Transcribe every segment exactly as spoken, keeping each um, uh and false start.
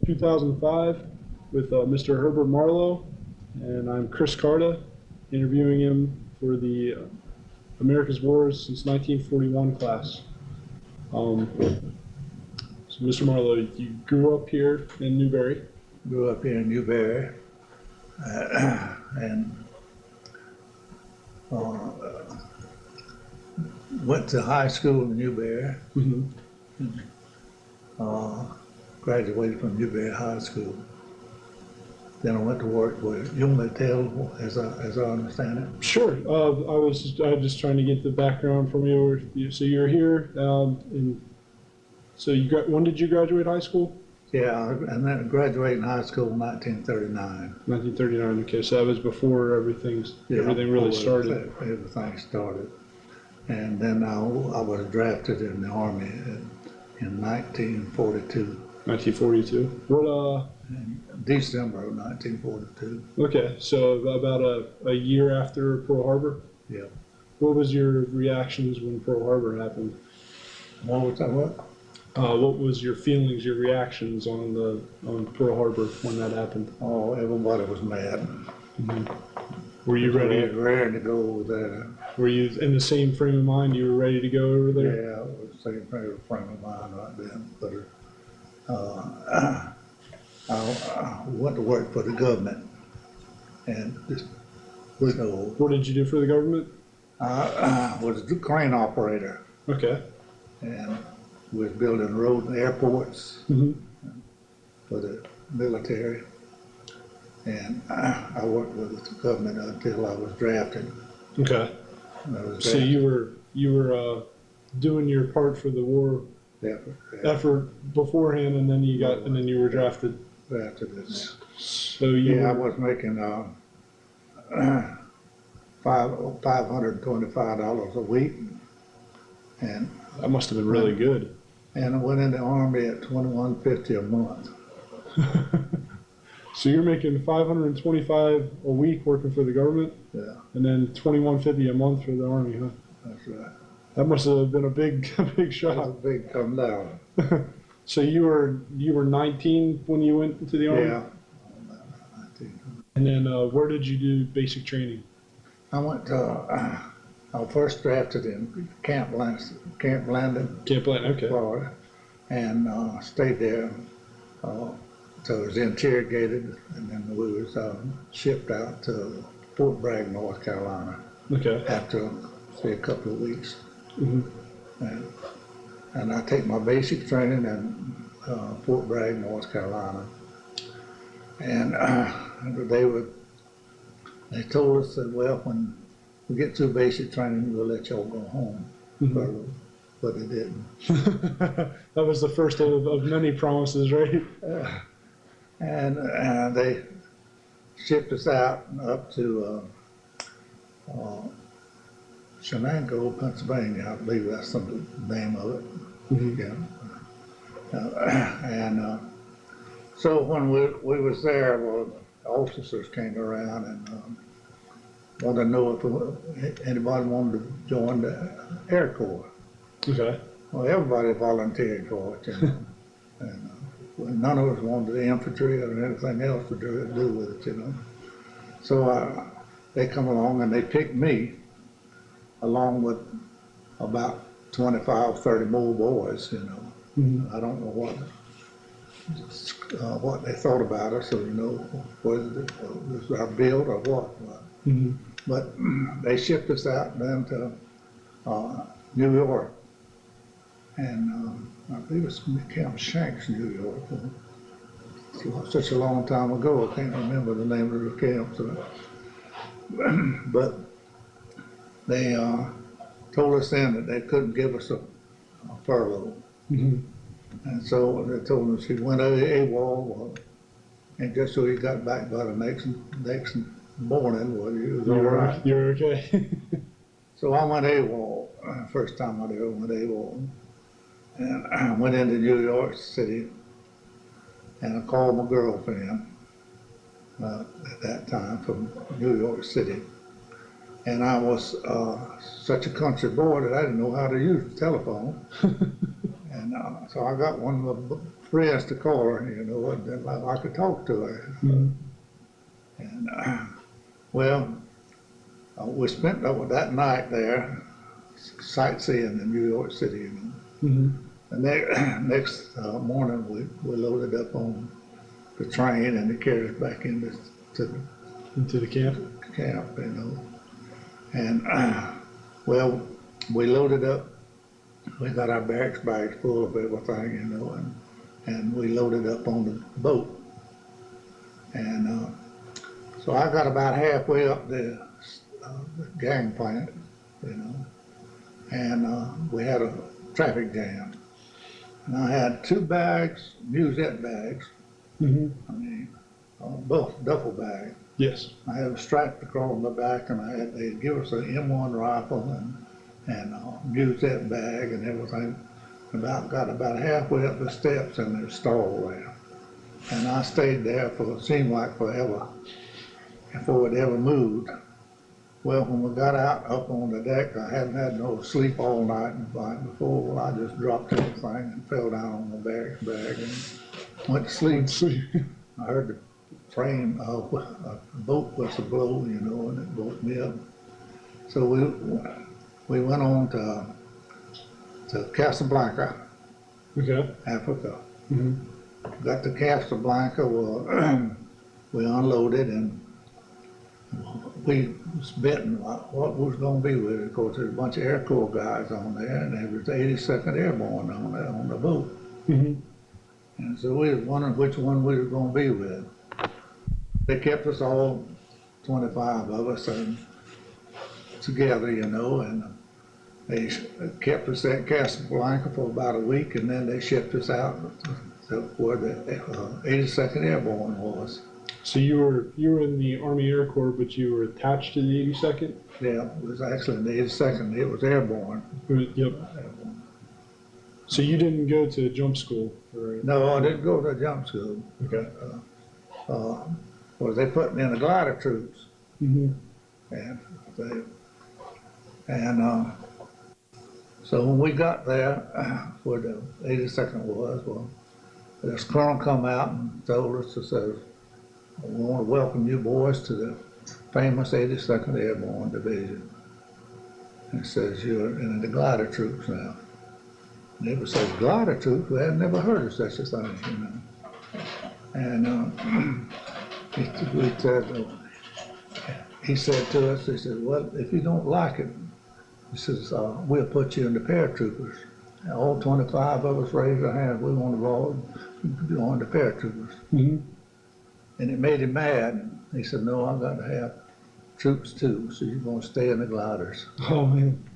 two thousand five with uh, Mister Herbert Marlowe, and I'm Chris Carta, interviewing him for the uh, America's Wars since nineteen forty-one class. Um, so Mister Marlowe, you grew up here in Newberry. Grew up here in Newberry, uh, and uh, went to high school in Newberry. Mm-hmm. uh, graduated from Newberry High School. Then I went to work with, you want me to tell as I, as I understand it? Sure. Uh, I was just, I was just trying to get the background from you. So you're here, um, and so you got, when did you graduate high school? Yeah, and then graduated high school in nineteen thirty-nine. nineteen thirty-nine. Okay, so that was before everything's Yeah, everything really started. Everything started, and then I, I was drafted in the Army in, in nineteen forty-two. nineteen forty-two. What uh? In December of nineteen forty-two. Okay, so about a, a year after Pearl Harbor. Yeah. What was your reactions when Pearl Harbor happened? What was that? What? Uh, what was your feelings, your reactions on the on Pearl Harbor when that happened? Oh, everybody was mad. Mm-hmm. Were you ready? Ready to go over there. Were you in the same frame of mind? You were ready to go over there? Yeah, it was the same frame of mind right then. But uh, I, I went to work for the government, and just, you know, What did you do for the government? I, I was a crane operator, Okay. and was building roads and airports Mm-hmm. for the military. And I, I worked with the government until I was drafted. Okay. I was So drafted. you were you were uh, doing your part for the war Effort, yeah, effort beforehand, and then you got and then you were drafted. drafted in there. So you Yeah, I were, was making uh, five five hundred twenty-five dollars a week, and that must have been really good. and I went in the Army at twenty-one fifty a month. So you're making five hundred twenty-five a week working for the government, Yeah, and then twenty-one fifty a month for the Army, huh? that's right. That must have been a big, a big That was a shock. big come down. So you were you were nineteen when you went into the Army, Yeah. and then uh, where did you do basic training? I went to, uh, I was first drafted in Camp Landon, Camp Landon, Camp Blanton. Okay. Florida, and uh, stayed there uh, till I was interrogated, and then we was um, shipped out to Fort Bragg, North Carolina, Okay. after, say, a couple of weeks. hmm And, and I take my basic training in uh, Fort Bragg, North Carolina. And uh, they would, they told us that, well, when we get through basic training, we'll let y'all go home. Mhm. But they didn't. That was the first of, of many promises, right? Uh, and uh, they shipped us out up to uh, uh, Shenango, Pennsylvania. I believe that's the name of it. Mhm. Yeah. Uh, and uh, so when we, we was there, well, the officers came around and um, wanted to know if anybody wanted to join the Air Corps. Okay. Well, everybody volunteered for it, you know. And uh, none of us wanted the infantry or anything else to do, do with it, you know. So uh, they come along and they picked me along with about twenty-five, thirty more boys, you know. Mhm. I don't know what uh, what they thought about us, or you know, whether it was our build or what. Mhm. But they shipped us out then to uh, New York, and um, I believe it was Camp Shanks, New York. It was such a long time ago, I can't remember the name of the camp. So. But they uh, told us then that they couldn't give us a, a furlough. Mhm. And so they told us he went AWOL, and just so he got back by the next next morning, well, he was all You're, right. you're okay. So I went AWOL, uh, first time I ever went AWOL. And I went into New York City, and I called my girlfriend uh, at that time from New York City. And I was uh, such a country boy that I didn't know how to use the telephone. And, uh, so I got one of the friends to call her, you know, and then I, I could talk to her. Mhm. And, uh, well, uh, we spent uh, that night there sightseeing in New York City, you know. Mhm. And ne- next uh, morning, we, we loaded up on the train and it carried us back into to the Into the camp. camp, you know. And, uh, well, we loaded up, we got our barracks bags full of everything, you know, and, and we loaded up on the boat. And uh, so I got about halfway up the, uh, the gangplank, you know, and uh, we had a traffic jam. And I had two bags, musette bags, Mhm. I mean, uh, both duffel bags. Yes. I had a strap across my back, and I had, they'd give us an M one rifle and, and a musette bag and everything. About, got about halfway up the steps and they stalled there. And I stayed there for, it seemed like forever, before it ever moved. Well, when we got out up on the deck, I hadn't had no sleep all night and night before. Well, I just dropped everything and fell down on the barracks bag and went to sleep. Sweet. I heard the train, uh, a boat whistle blow, you know, and it woke me up. So we we went on to to Casablanca, Okay. Africa. Mhm. Got to Casablanca, well, we unloaded and we was betting what, what was going to be with it. Of course, there's a bunch of Air Corps guys on there, and there was the eighty-second Airborne on there on the boat. Mhm. And so we was wondering which one we were going to be with. They kept us all, twenty-five of us, and together, you know, and they kept us at Casablanca for about a week, and then they shipped us out to where the uh, eighty-second Airborne was. So you were you were in the Army Air Corps, but you were attached to the eighty-second? Yeah, it was actually in the eighty-second, it was Airborne. Yep. So you didn't go to jump school, or No, I didn't go to jump school. okay? Uh, well, they put me in the glider troops, Mm-hmm. and they, and uh, so when we got there, uh, where the eighty-second was, well, this colonel come out and told us, to say, we want to welcome you boys to the famous eighty-second Airborne Division. And it says you're in the glider troops now. And it was says glider troops, we had never heard of such a thing, you know. And uh, he, we said, uh, he said to us, he said, well, if you don't like it, he says, uh, we'll put you in the paratroopers. And all twenty-five of us raised our hands, we want to all join the paratroopers. Mm-hmm. And it made him mad. He said, no, I've got to have troops too, so you're going to stay in the gliders. Oh man.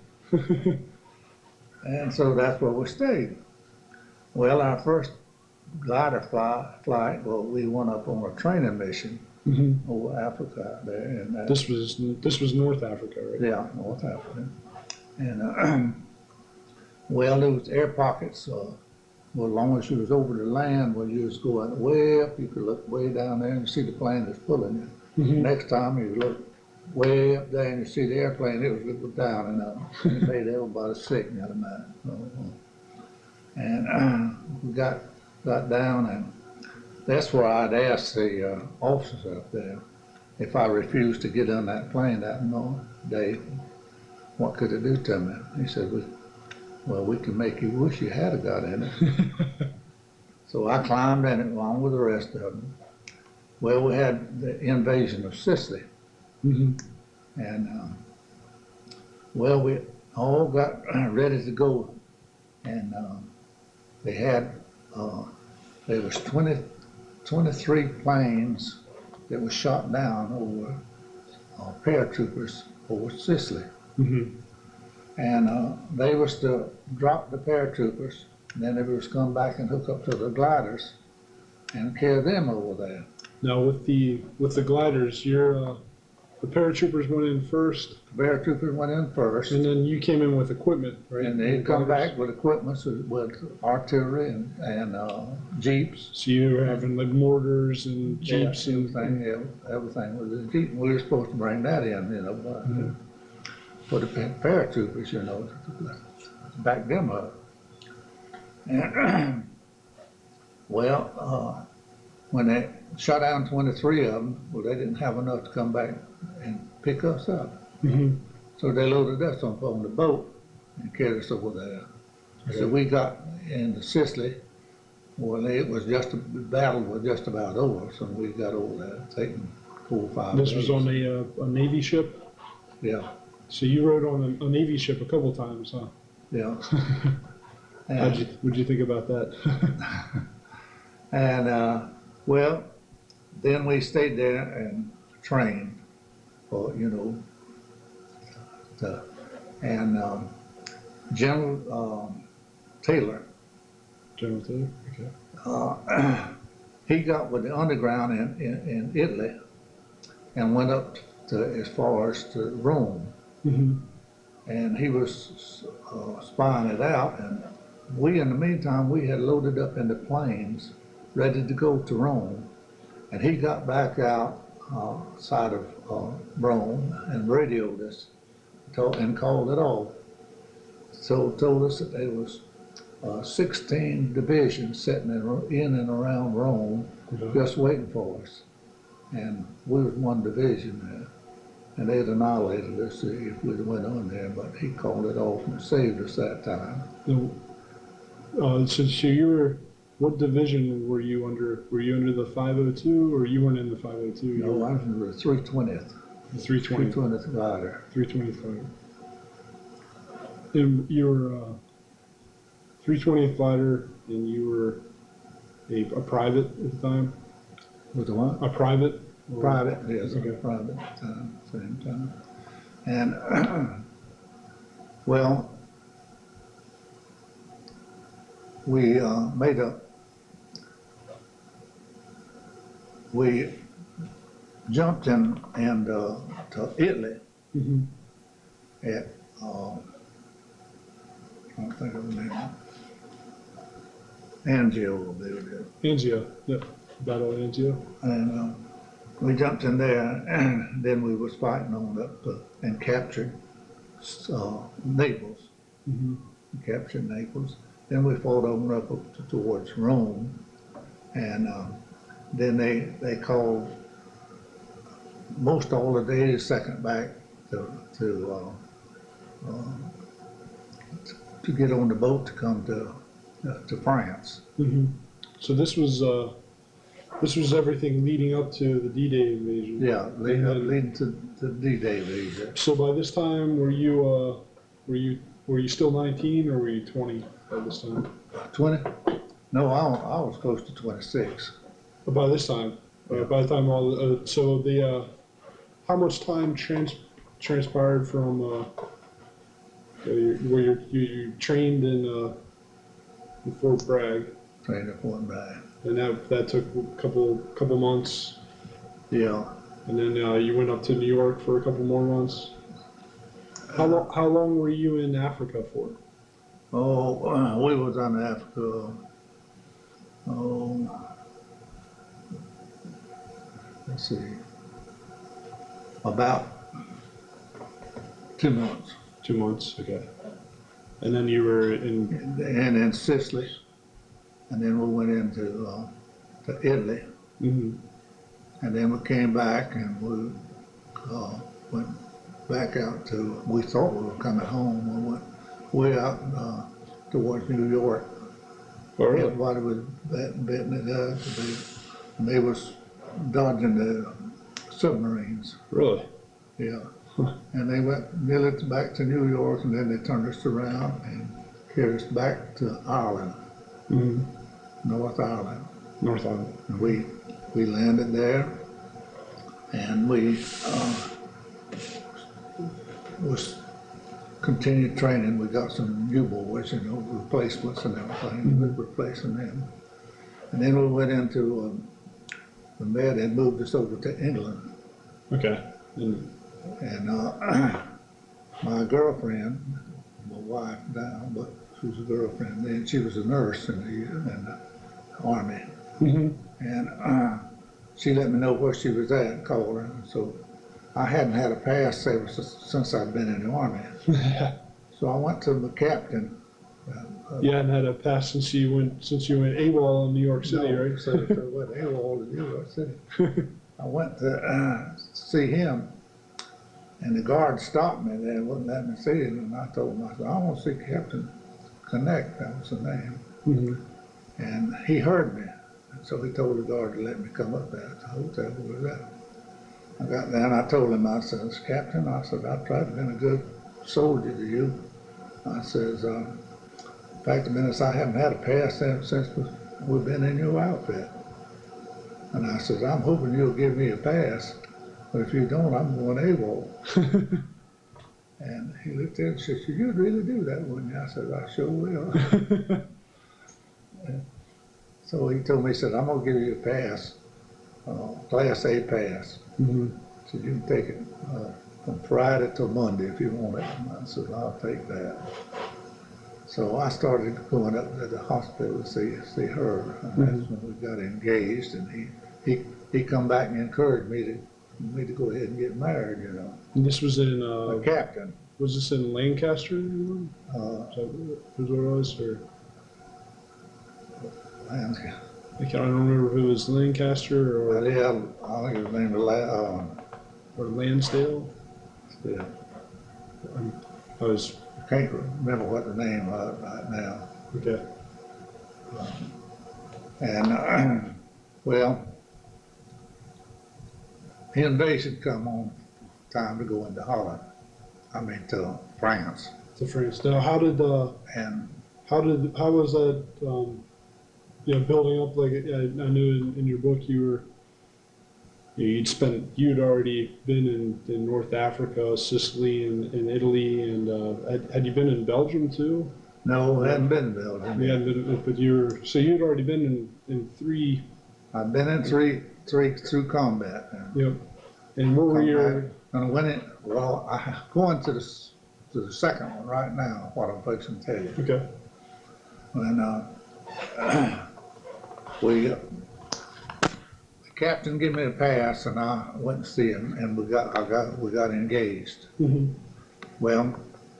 And so that's where we stayed. Well, our first glider fly, flight, well, we went up on a training mission Mm-hmm. over Africa out there. And that, This was this was North Africa, right? yeah, North Africa. And uh, well, there was air pockets. Uh, well, as long as you was over the land, where you was going way up, you could look way down there and see the plane that's pulling you. Mm-hmm. Next time you look way up there and you see the airplane, it was looking down and up. And it made everybody sick, you know. And uh, we got got down, and that's where I'd asked the uh, officers up there if I refused to get on that plane that day, what could it do to me? He said, we, well, we can make you wish you had got in it. So I climbed in it along with the rest of them. Well, we had the invasion of Sicily. Mm-hmm. And, um, well, we all got ready to go. And um, they had, uh, there was twenty, twenty-three planes that were shot down over uh, paratroopers over Sicily. Mm-hmm. And uh, they was to drop the paratroopers, and then they was to come back and hook up to the gliders and carry them over there. Now with the with the gliders, you're uh, the paratroopers went in first, The paratroopers went in first, and then you came in with equipment, right? and they come Gliders. back with equipment, with, with artillery and, and uh, jeeps. So you were having like mortars and jeeps Yeah, and everything, yeah, everything was a jeep. We were supposed to bring that in, you know, but, Mhm. for the pa- paratroopers, you know, to back them up. And, well, uh, when they shot down twenty-three of them, well, they didn't have enough to come back and pick us up. Mm-hmm. So they loaded us up on the boat and carried us over there. Okay. So we got into Sicily. Well, it was just, the battle was just about over, so we got over there, taking four or five This days. was on a, uh, a Navy ship? Yeah, So you rode on a, a Navy ship a couple times, huh? yeah. How'd you, And, what'd you think about that? and, uh, well, then we stayed there and trained for, you know, the, and, um, General, um, Taylor, General Taylor? Okay. uh, he got with the underground in, in, in Italy and went up to, as far as to Rome. Mm-hmm. And he was uh, spying it out, and we, in the meantime, we had loaded up into planes, ready to go to Rome. And he got back out uh, side of uh, Rome and radioed us told, and called it off. So told us that there was uh, sixteen divisions sitting in, in and around Rome, Okay. just waiting for us. And we was one division there. And they'd annihilated us if we'd went on there, but he called it off and saved us that time. Now, Uh, so, so you were, what division were you under? Were you under the five oh two, or you weren't in the five oh two? You No, were I was in the three twentieth, the three three twenty, twentieth glider. three twenty-five. And you were uh, three twentieth fighter, and you were a, a private at the time? With the what? A private? Or- Private, yes, Okay. private time, same time. And, well, we uh, made a, we jumped in and uh, to Italy Mhm. at, uh, I don't think of the name. Angio, I believe it is. Anzio, yep, Battle of Anzio. And uh, we jumped in there, and then we was fighting on up uh, and captured uh, Naples. Mm-hmm. Captured Naples. Then we fought over up, up to, towards Rome, and uh, then they they called most all the days second back to to uh, uh, to get on the boat to come to uh, to France. Mm-hmm. So this was uh, this was everything leading up to the D-Day invasion. Yeah, leading, And up, then- leading to the D-Day invasion. So by this time, were you uh, were you were you still nineteen, or were you twenty by this time? Twenty? No, I, I was close to twenty-six. But by this time, uh, by the time all uh, so the uh, how much time trans transpired from uh, uh, you- where you you you trained in, uh, in Fort Bragg, Trained at Fort Bragg. and that that took a couple couple months, Yeah. and then uh, you went up to New York for a couple more months. How long how long were you in Africa for? Oh, uh, we was in Africa. Oh, let's see, about two months. Two months, okay. And then you were in And, and in Sicily, and then we went into uh, to Italy, mhm. and then we came back and we uh, went back out to. We thought we were coming home. We went way out uh, towards New York. Oh, really? Everybody was bet- betting it up. They, they was dodging the submarines. Really? Yeah. And they went nearly back to New York, and then they turned us around and carried us back to Ireland, Mm-hmm. North Ireland. North Island. And we we landed there, and we uh, was continued training. We got some new boys, you know, replacements and everything. We were replacing them, and then we went into um, the Med had moved us over to England. Okay. And And uh, my girlfriend, my wife now, but she was a girlfriend then. She was a nurse in the, in the army, mhm. and uh, she let me know where she was at. Called her, so I hadn't had a pass ever since, since I'd been in the army. So I went to the captain Uh, You hadn't had a pass since you went, since you went AWOL in New York City, no, right? So, so what they were all in New York City. I went to, uh, see him, and the guard stopped me there, wouldn't let me see him, and I told him, I said, I want to see Captain Connect, that was the name. Mhm. And he heard me, and so he told the guard to let me come up there to the hotel where we was at. I got there and I told him, I says, Captain, I said, I've tried to be a good soldier to you. I says, uh, in fact, the minute I haven't had a pass since since we've been in your outfit. And I says, I'm hoping you'll give me a pass, but if you don't, I'm going AWOL. And he looked at it and said, you'd really do that, wouldn't you? I said, I sure will. So he told me, he said, I'm gonna give you a pass, uh, Class A pass. Mhm. So you can take it uh, from Friday till Monday if you want it. And I said, I'll take that. So I started going up to the hospital to see see her, and that's Mhm. when we got engaged. And he he he come back and encouraged me to me to go ahead and get married. You know, And this was in, a uh, captain. was this in Lancaster? Is Uh, that was what it was, or? and, I can't, I don't remember if it was Lancaster or, but yeah, I think his name was La, uh, or Lansdale. yeah, Um, I was, I can't remember what the name was right now. okay. And uh, well, the invasion come on, time to go into Holland. I mean to France. To France. Now, how did, uh, And how did, how was that, um, you know, building up, like, I, I knew in, in your book you were, you know, you'd spent, you'd already been in, in North Africa, Sicily, and, and Italy, and, uh, had, had you been in Belgium too? no, I hadn't been to Belgium. You hadn't been, but you were, so you'd already been in, in three, I've been in three, three through combat. And yep. And what were come your, back. And I went in, well, I going to the, s- to the second one right now, what I'm fixing to tell you. okay. When, uh, we, uh, the captain gave me a pass and I went to see him and we got, I got, we got engaged. Mhm. Well,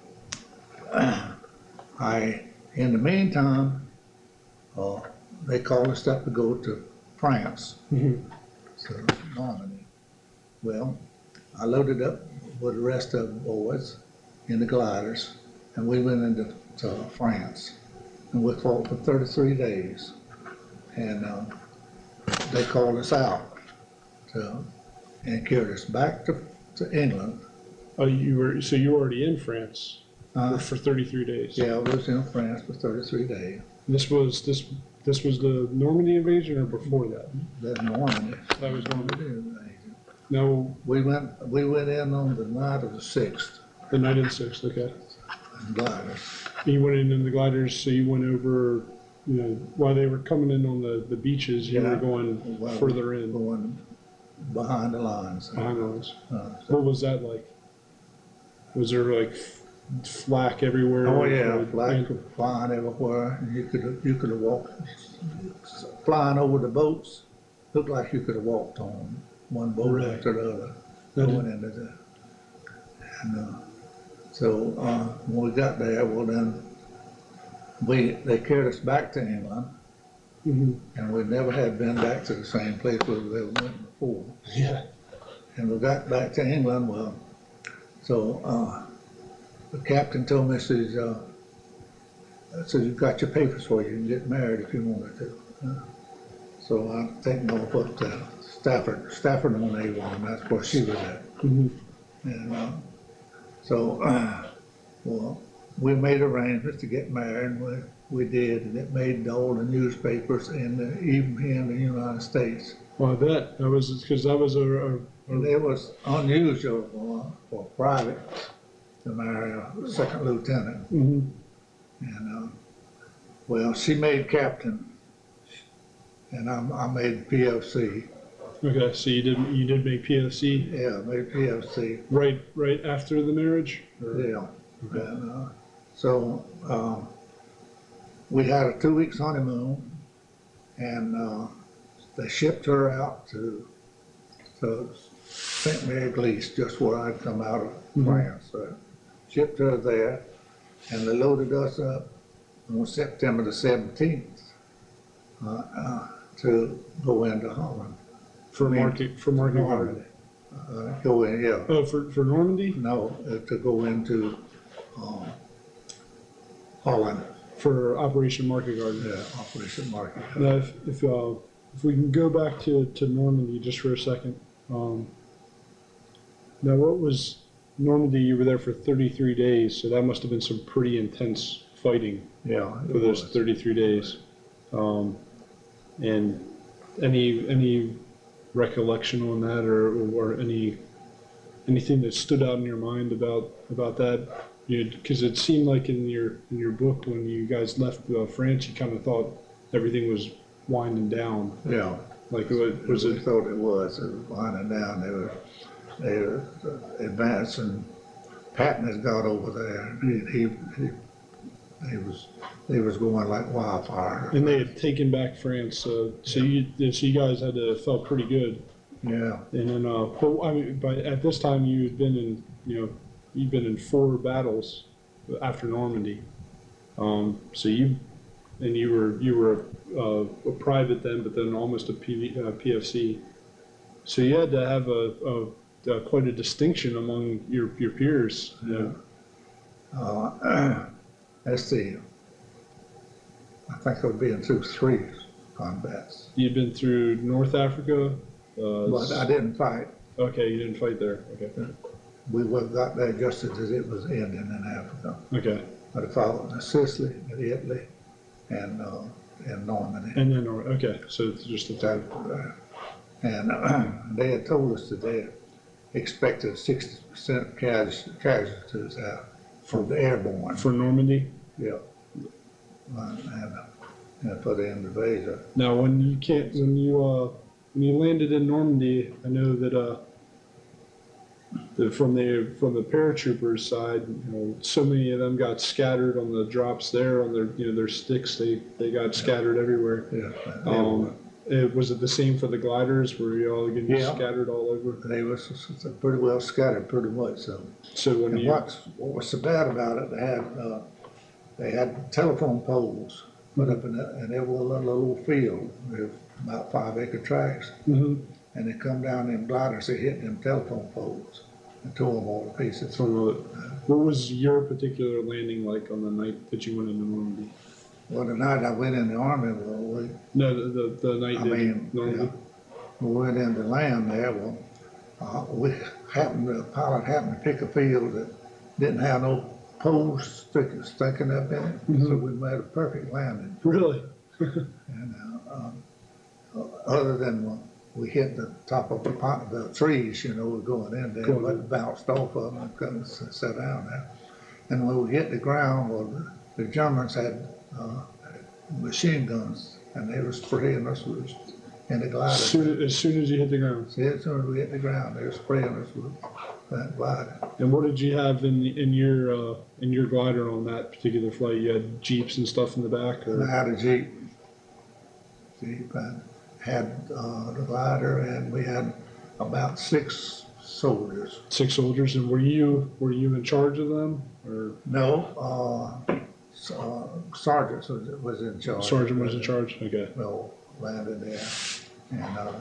I, in the meantime, uh, they called us up to go to France, Mhm. to Normandy. Well, I loaded up with the rest of the boys in the gliders, and we went into to France, and we fought for thirty-three days. And uh, they called us out to, and carried us back to, to England. Oh, you were, so you were already in France Uh, for, for thirty-three days? yeah, I was in France for thirty-three days. This was, this, this was the Normandy invasion or before that? Then Normandy. That was Normandy. Normandy. No, We went, we went in on the night of the sixth, the night of the sixth, okay. in gliders. You went in in the gliders, so you went over, you know, while they were coming in on the, the beaches, you were Yeah. going Well, further in, Going behind the lines. behind lines. Uh, What was that like? Was there like f- flak everywhere? Oh, yeah, Or- flag flying everywhere, and you could, you could have walked, flying over the boats, looked like you could have walked on one boat Right. after the other, That going into the, and, uh, so, uh, when we got there, well then, we, they carried us back to England, Mhm. and we never had been back to the same place where we went before. Yeah. And we got back to England, well, so, uh, the captain told me, says, uh, says, you've got your papers for you, you can get married if you wanted to. Uh, So I think off up to Stafford, Stafford on Avon, that's where she was at. Mhm. And, uh, so, uh, well, we made arrangements to get married, and we, we did, and it made all the newspapers in the, even here in the United States. Well, I bet, that was, cause that was a, a, And a it was unusual for, for private to marry a second lieutenant. mhm. And, uh, well, she made captain, and I, I made P F C. Okay, so you did, you did make P F C Yeah, made P F C, right, right after the marriage? Or- yeah. And, uh, so, um, we had a two weeks honeymoon, and, uh, they shipped her out to, to Saint Mary Glise, just where I'd come out of Mhm. France. So shipped her there, and they loaded us up on September the seventeenth, uh, uh, to go into Holland. For I mean, market, for market Normandy. garden. Uh, go in, yeah, Oh, for, for Normandy? no, uh, to go into, um, Holland, For Operation Market Garden. yeah, Operation Market. Now, if, if, uh, if we can go back to, to Normandy just for a second. Um, now, what was Normandy? You were there for thirty-three days, so that must have been some pretty intense fighting Yeah. it for those was. thirty-three days. Um, and any any recollection on that, or, or any anything that stood out in your mind about about that? Because it seemed like in your in your book when you guys left uh, France, you kind of thought everything was winding down. Yeah. Like, was, was We it? thought it was, it was winding down, they were, they were advancing. Patton had got over there, and he, he, he was, he was going like wildfire. And they had taken back France, uh, so you so you guys had to felt pretty good. Yeah, And then, uh, but I mean, by at this time you had been in, you know, you've been in four battles after Normandy. Um, so you, and you were you were a, a private then, but then almost a P, uh, P F C. So you had to have a, a, a quite a distinction among your your peers. You know? uh, let's see, I think I've been through three combats, You'd been through North Africa. Uh, but I didn't fight. Okay, you didn't fight there. Okay. We would've got there just as it was ending in Africa. Okay. But I fought in Sicily, in Italy, and, uh, in Normandy. And then, or- okay, so it's just the That, uh, And uh, they had told us that they expected sixty percent casualties out from the airborne. for Normandy. Yeah. Uh, And, and for the invasion. Now, when you can't, when you uh, when you landed in Normandy, I know that uh, the, from the from the paratroopers side, you know, so many of them got scattered on the drops there on their you know their sticks. They they got scattered everywhere. Yeah. Um, it, was it the same for the gliders? Were you all getting Yeah. scattered all over? They was pretty well scattered, pretty much so. So when And you what's, what was so bad about it, they had, uh, they had telephone poles put up in, the- in every little, little field, with about five acre tracts. Mhm. And they come down them gliders, they hit them telephone poles and tore them all to pieces. from the, what was your particular landing like on the night that you went into Normandy? Well, the night I went in the army, well, we, No, the the, the night I that mean, Normandy. yeah, we went in to land there, well, uh, we happened, the pilot happened to pick a field that didn't have no poles sticking, sticking up in it, so we made a perfect landing. Really? And, uh, um, uh, other than uh, we hit the top of the, po- the trees, you know, going in there, Going but in. bounced off of them and couldn't s- sit down there. And when we hit the ground, well, the, the Germans had, uh, machine guns, and they were spraying us with, in the As glider. soon, as soon as you hit the ground. See, as soon as we hit the ground, they were spraying us with that glider. And what did you have in in your uh, in your glider on that particular flight? You had jeeps and stuff in the back, And I or had a Jeep. Jeep, and had, uh, the glider, and we had about six soldiers. six soldiers? And were you were you in charge of them, or No, uh, s- uh, sergeant was, was in charge. sergeant was in charge? Okay. Well, landed there, and, uh,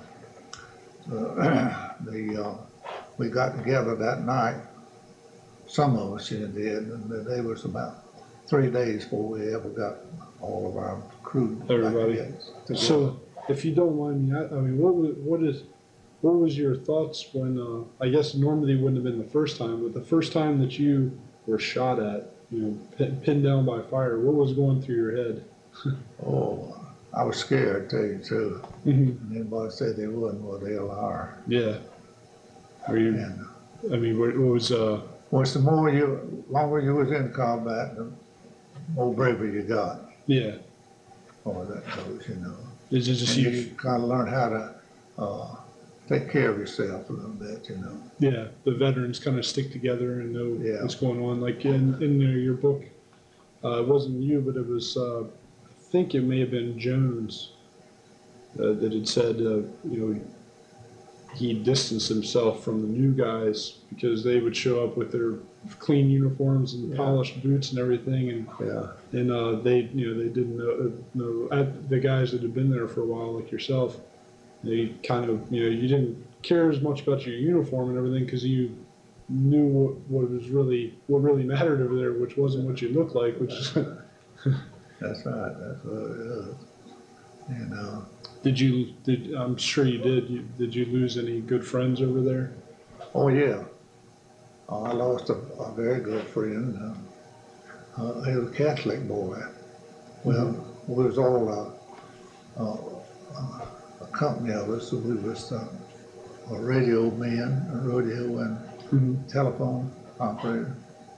the, the, uh, we got together that night, some of us here did, and there was about three days before we ever got all of our crew. back Everybody. together- together. So, if you don't mind me, I, I mean, what was, what is what was your thoughts when uh, I guess Normandy wouldn't have been the first time, but the first time that you were shot at, you know, pin, pinned down by fire, what was going through your head? Oh, I was scared, tell you the truth. Mm-hmm. Anybody said they wouldn't, well, they are. Yeah. Were you? And, I mean, what, what was uh? well, the more you, longer you was in combat, the more bravery you got. Yeah. Or that goes, you know. Is it just And you? you kind of learn how to, uh, take care of yourself a little bit, you know. Yeah, the veterans kind of stick together and know Yeah. what's going on. Like in in your your book, uh, it wasn't you, but it was uh, I think it may have been Jones uh, that had said, uh, you know, he distanced himself from the new guys because they would show up with their clean uniforms and Yeah. polished boots and everything, and Yeah, and uh, they you know they didn't know, know uh, the guys that had been there for a while like yourself. They kind of you know you didn't care as much about your uniform and everything because you knew what, what was really what really mattered over there, which wasn't what you looked like, which is. that's right, that's what it is. And, uh, Did you, did, I'm sure you did, you, did you lose any good friends over there? oh, yeah. Uh, I lost a, a very good friend. Uh, uh, he was a Catholic boy. Well, we was all uh, uh, uh, a company of us. So we was uh, a radio man, a radio and Mm-hmm. telephone operator,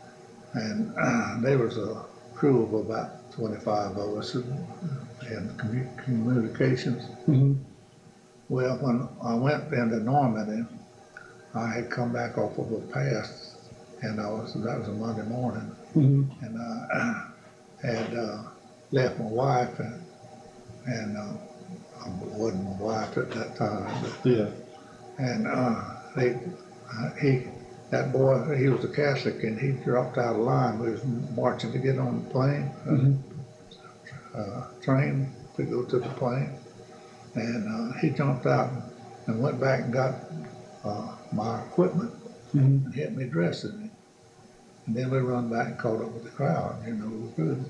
and uh, there was a crew of about twenty-five of us in commu- communications. Mm-hmm. Well, when I went into Normandy, I had come back off of a pass, and I was that was a Monday morning, Mm-hmm. and I had uh, left my wife, and, and uh, I wasn't my wife at that time, but, Yeah. and uh, they, uh, he, that boy, he was a Catholic, and he dropped out of line. We was marching to get on the plane, uh, Mm-hmm. uh, train to go to the plane, and uh, he jumped out and went back and got uh, my equipment Mm-hmm. and hit me dressing me. And then we run back and caught up with the crowd, you know, it was good.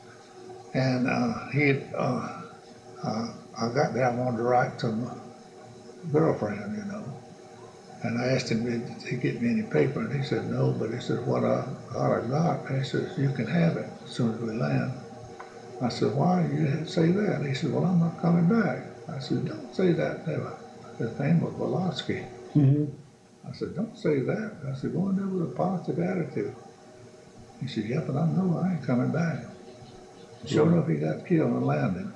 And uh, he, uh, uh, I got there, I wanted to write to my girlfriend, you know. And I asked him, did he get me any paper? And he said, no, but he said, what I got, I got. He says, you can have it as soon as we land. I said, why you didn't say that? He said, well, I'm not coming back. I said, don't say that. His name was Volosky. Mm-hmm. I said, don't say that. I said, go in there with a positive attitude. He said, yeah, but I know I ain't coming back. Sure enough, he got killed in landing.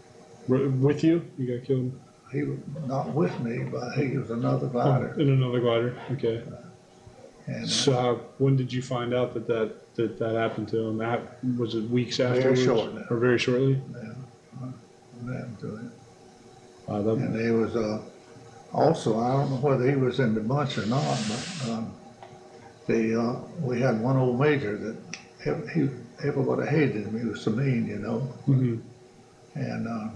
With you? You got killed? He was not with me, but he was another glider. Oh, in another glider. Okay. And, uh, So how, when did you find out that that, that, that happened to him? That, was it weeks Very afterwards? shortly. Or very shortly? yeah, what happened to him? Wow, that, And he was uh, also, I don't know whether he was in the bunch or not, but um, the uh, we had one old major that ev- he everybody hated him. He was so mean, you know. mm-hmm. And uh,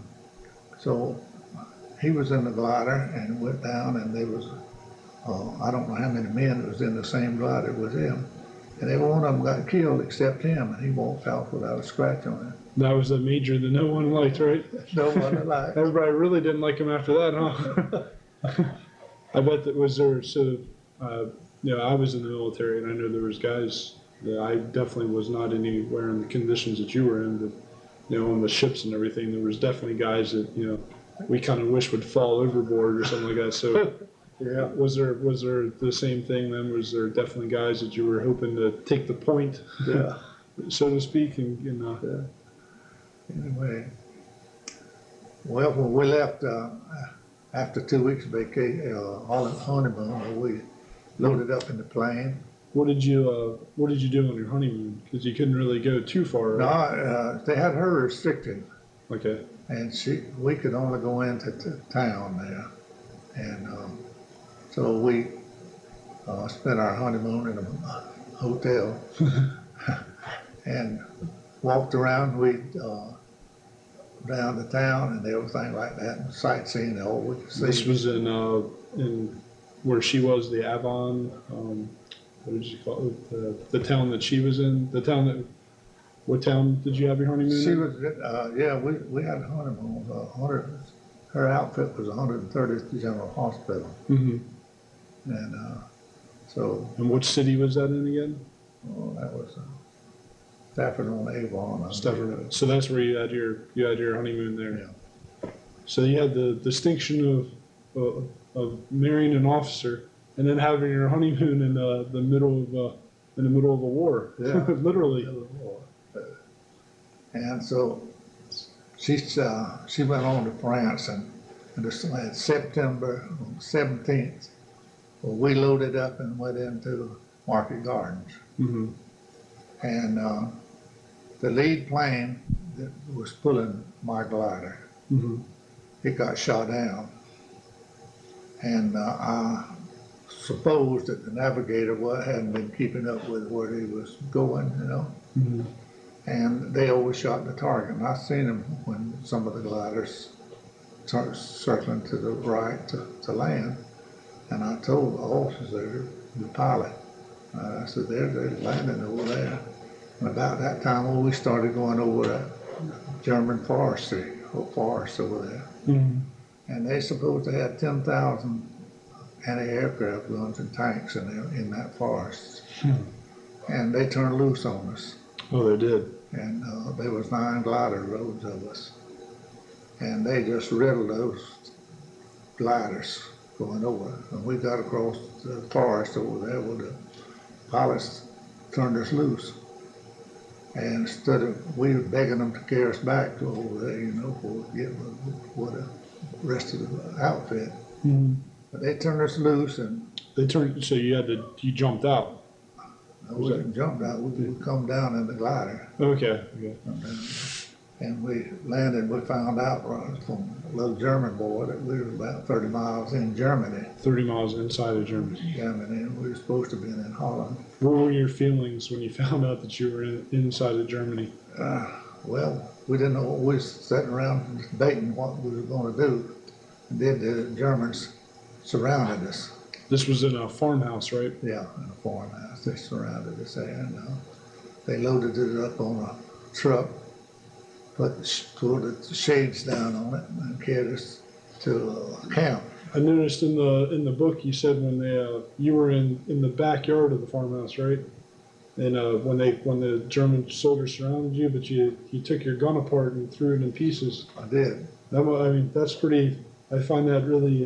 so he was in the glider and went down, and there was uh, I don't know how many men that was in the same glider with him, and every one of them got killed except him, and he walked off without a scratch on him. That was a major that no one liked, right? No one alive. Everybody really didn't like him after that, huh? I bet that was there. So, uh, you know, I was in the military, and I know there was guys that I definitely was not anywhere in the conditions that you were in. But you know, on the ships and everything, there was definitely guys that you know we kind of wish would fall overboard or something like that. So, Yeah. was there was there the same thing then? Was there definitely guys that you were hoping to take the point, Yeah. so to speak, and, and uh, Yeah. Anyway, well, when we left uh, after two weeks vacation, uh, on honeymoon, we loaded up in the plane. What did you uh, What did you do on your honeymoon? Because you couldn't really go too far. No, Right? uh, they had her restricted, Okay. and she we could only go into t- town there, and um, so we uh, spent our honeymoon in a hotel and walked around. We uh, down the town and everything like that, and sightseeing all we could see. This was in uh, in where she was, the Avon. Um, what did you call it? The, the town that she was in. The town that. What town did you have your honeymoon? She in? was, uh, yeah, we, we had a honeymoon, uh, hundred, her outfit was one hundred thirtieth General Hospital, Mm-hmm. and, uh, so, And what city was that in again? oh, that was, uh, Stafford on Avon. I believe. Stafford. So that's where you had your you had your honeymoon there. Yeah. So you had the distinction of uh, of marrying an officer and then having your honeymoon in uh, the middle of uh, in the middle of a war. Yeah. Literally. And so, she, uh, she went on to France, and, and this- in September seventeenth, well, we loaded up and went into Market Gardens. Mm-hmm. And uh, the lead plane that was pulling my glider, Mm-hmm. it got shot down. And uh, I suppose that the navigator wa- hadn't been keeping up with where he was going, you know. Mhm. And they overshot the target. And I seen them when some of the gliders start circling to the right to, to land. And I told the officer, the pilot, uh, I said, they're, they're landing over there. And about that time, when we started going over that German forestry, or forest over there. Mhm. And they supposed they had ten thousand anti-aircraft guns and tanks in there, in that forest. Hmm. And they turned loose on us. Oh, they did. And uh, there was nine glider roads of us. And they just riddled those gliders going over. And we got across the forest over there where the pilots turned us loose. And instead of, we were begging them to carry us back to over there, you know, for get with, with the rest of the outfit. Mhm. But they turned us loose and They turned, so you had to, you jumped out. we didn't jump out, we would come down in the glider. Okay, okay. And we landed, we found out from a little German boy that we were about thirty miles in Germany. thirty miles inside of Germany. Germany, and we were supposed to be in Holland. What were your feelings when you found out that you were in, inside of Germany? Uh, well, we didn't know what we was sitting around debating what we were gonna do. And then the Germans surrounded us. This was in a farmhouse, right? Yeah, in a farmhouse, they surrounded us there, and uh, they loaded it up on a truck, put the, sh- pulled the shades down on it, and carried us to a camp. I noticed in the in the book you said when they uh, you were in, in the backyard of the farmhouse, right? And uh, when they when the German soldiers surrounded you, but you you took your gun apart and threw it in pieces. I did. That wa- I mean that's pretty. I find that really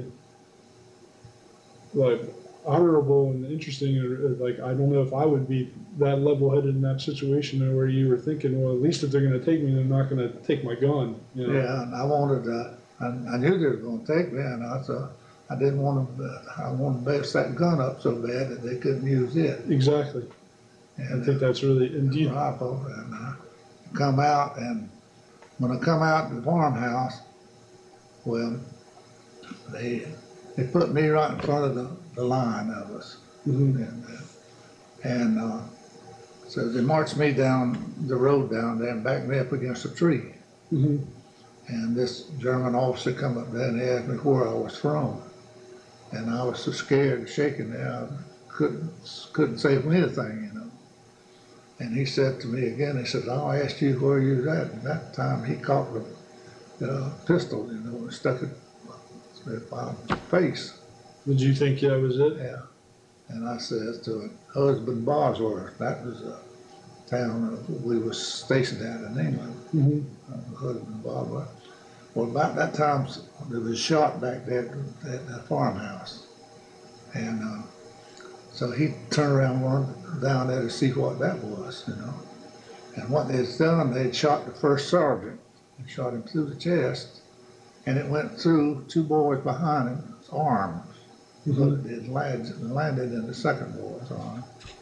like honorable and interesting. Or, or, like I don't know if I would be that level-headed in that situation, or where you were thinking, well, at least if they're going to take me, they're not going to take my gun. You know? Yeah, and I wanted to, I, I knew they were gonna take me, and I thought, I didn't want to, I wanted to bust that gun up so bad that they couldn't use it. Exactly. And I think that's really indeed. rifle, and I come out, and when I come out to the farmhouse, well, they, they put me right in front of the, the line of us. Mhm. And, uh, and, uh, so they marched me down the road down there and backed me up against a tree. Mhm. And this German officer come up there and he asked me where I was from. And I was so scared and shaking there, I couldn't, couldn't say anything, you know. And he said to me again, he said, I'll ask you where you was at. And that time he caught the uh, pistol, you know, and stuck it in my face. Did you think that was it? Yeah. And I said to him, Husband Bosworth, that was a town we was stationed at in England. Mhm. Uh, Husband Bosworth. Well, about that time, there was a shot back there at the farmhouse. And uh, so he turned around and went down there to see what that was, you know. And what they'd done, they'd shot the first sergeant. They shot him through the chest, and it went through two boys behind him's arms. Mhm. But it landed, landed in the second boy's arm.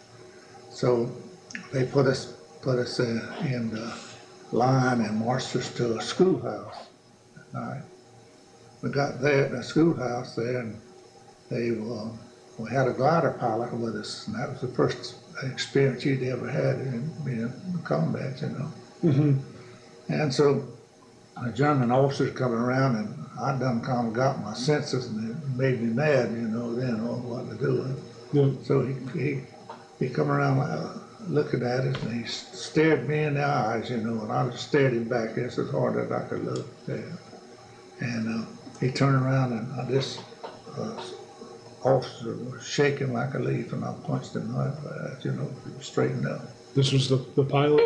So they put us put us in, in the line and marched us to a schoolhouse at night. We got there at the schoolhouse there, and they uh, we had a glider pilot with us, and that was the first experience he'd ever had in, in combat, you know. Mhm. And so a German officer coming around, and I done kind of got my senses, and it made me mad, you know, then on what to do. Yeah. So he he he come around uh, looking at us, and he stared me in the eyes, you know, and I just stared him back just as hard as I could look there. And uh, he turned around, and I just uh, officer was shaking like a leaf, and I punched him right fast, you know, straightened up. This was the, the pilot?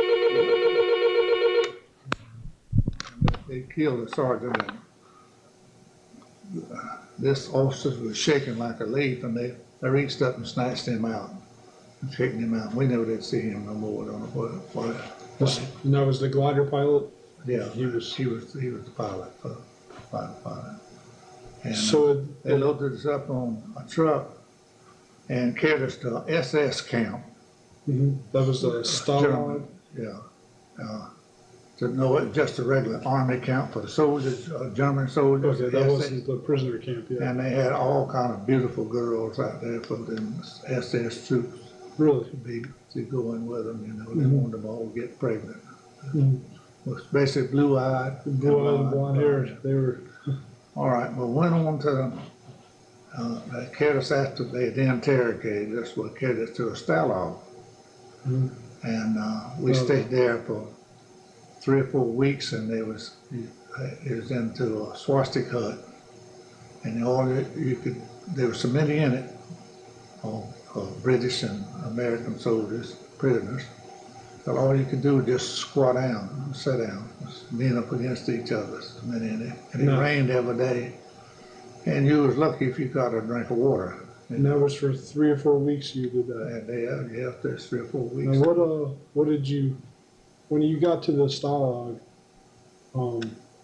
They killed the sergeant, and uh, this officer was shaking like a leaf, and they, they reached up and snatched him out, and shaking him out. We never did see him no more. Don't know what, what. This, and that was the glider pilot? Yeah, He was- he was he was the pilot, uh, pilot, pilot. And uh, So it, they loaded us up on a truck and carried us to S S camp. Mhm. That was the Stalag? Yeah. Uh, to know it, just a regular army camp for the soldiers, uh, German soldiers. Okay, that S S wasn't the prisoner camp yet. And they had all kind of beautiful girls out there for them S S troops Really? to be, to go in with them, you know, they Mhm. wanted them all to get pregnant. Mhm. It was basically blue-eyed. Blue eyed and blonde hair. They were. All right, well, went on to, uh, they carried us after they had interrogated us, well, carried us to a Stalag. Mhm. And, uh, we Oh. stayed there for three or four weeks, and they was, it was into a swastika hut. And all you, you could, there was so many in it, all, uh, British and American soldiers, prisoners. But all you could do was just squat down, sit down, lean up against each other, so many in it. And it No. rained every day. And you was lucky if you got a drink of water. And that was for three or four weeks you did that. And they, uh, yeah, there's three or four weeks. Now, what uh, what did you, when you got to the Stalag, um,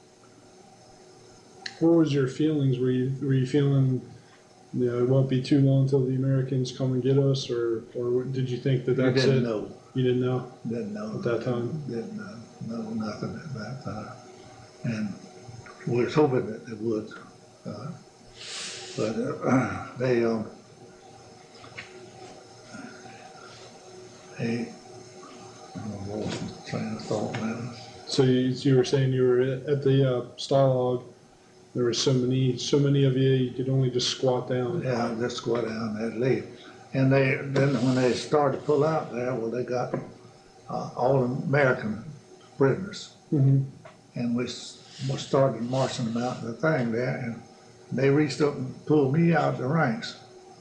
what was your feelings? Were you were you feeling, you know, it won't be too long until the Americans come and get us, or or did you think that You that's didn't it? know, You didn't know. didn't know. At that time? Didn't know, know nothing at that time. And we was hoping that they would. uh, But uh, they, um, they, I don't know, lost my train of thought now. So you, you were saying you were at at the uh, Stalag. There were so many, so many of you. You could only just squat down. Yeah, just go down and leave. And they, then when they started to pull out there, well, they got uh, all American prisoners. Mm-hmm. And we, s- we started marching them out to the thing there, and they reached up and pulled me out of the ranks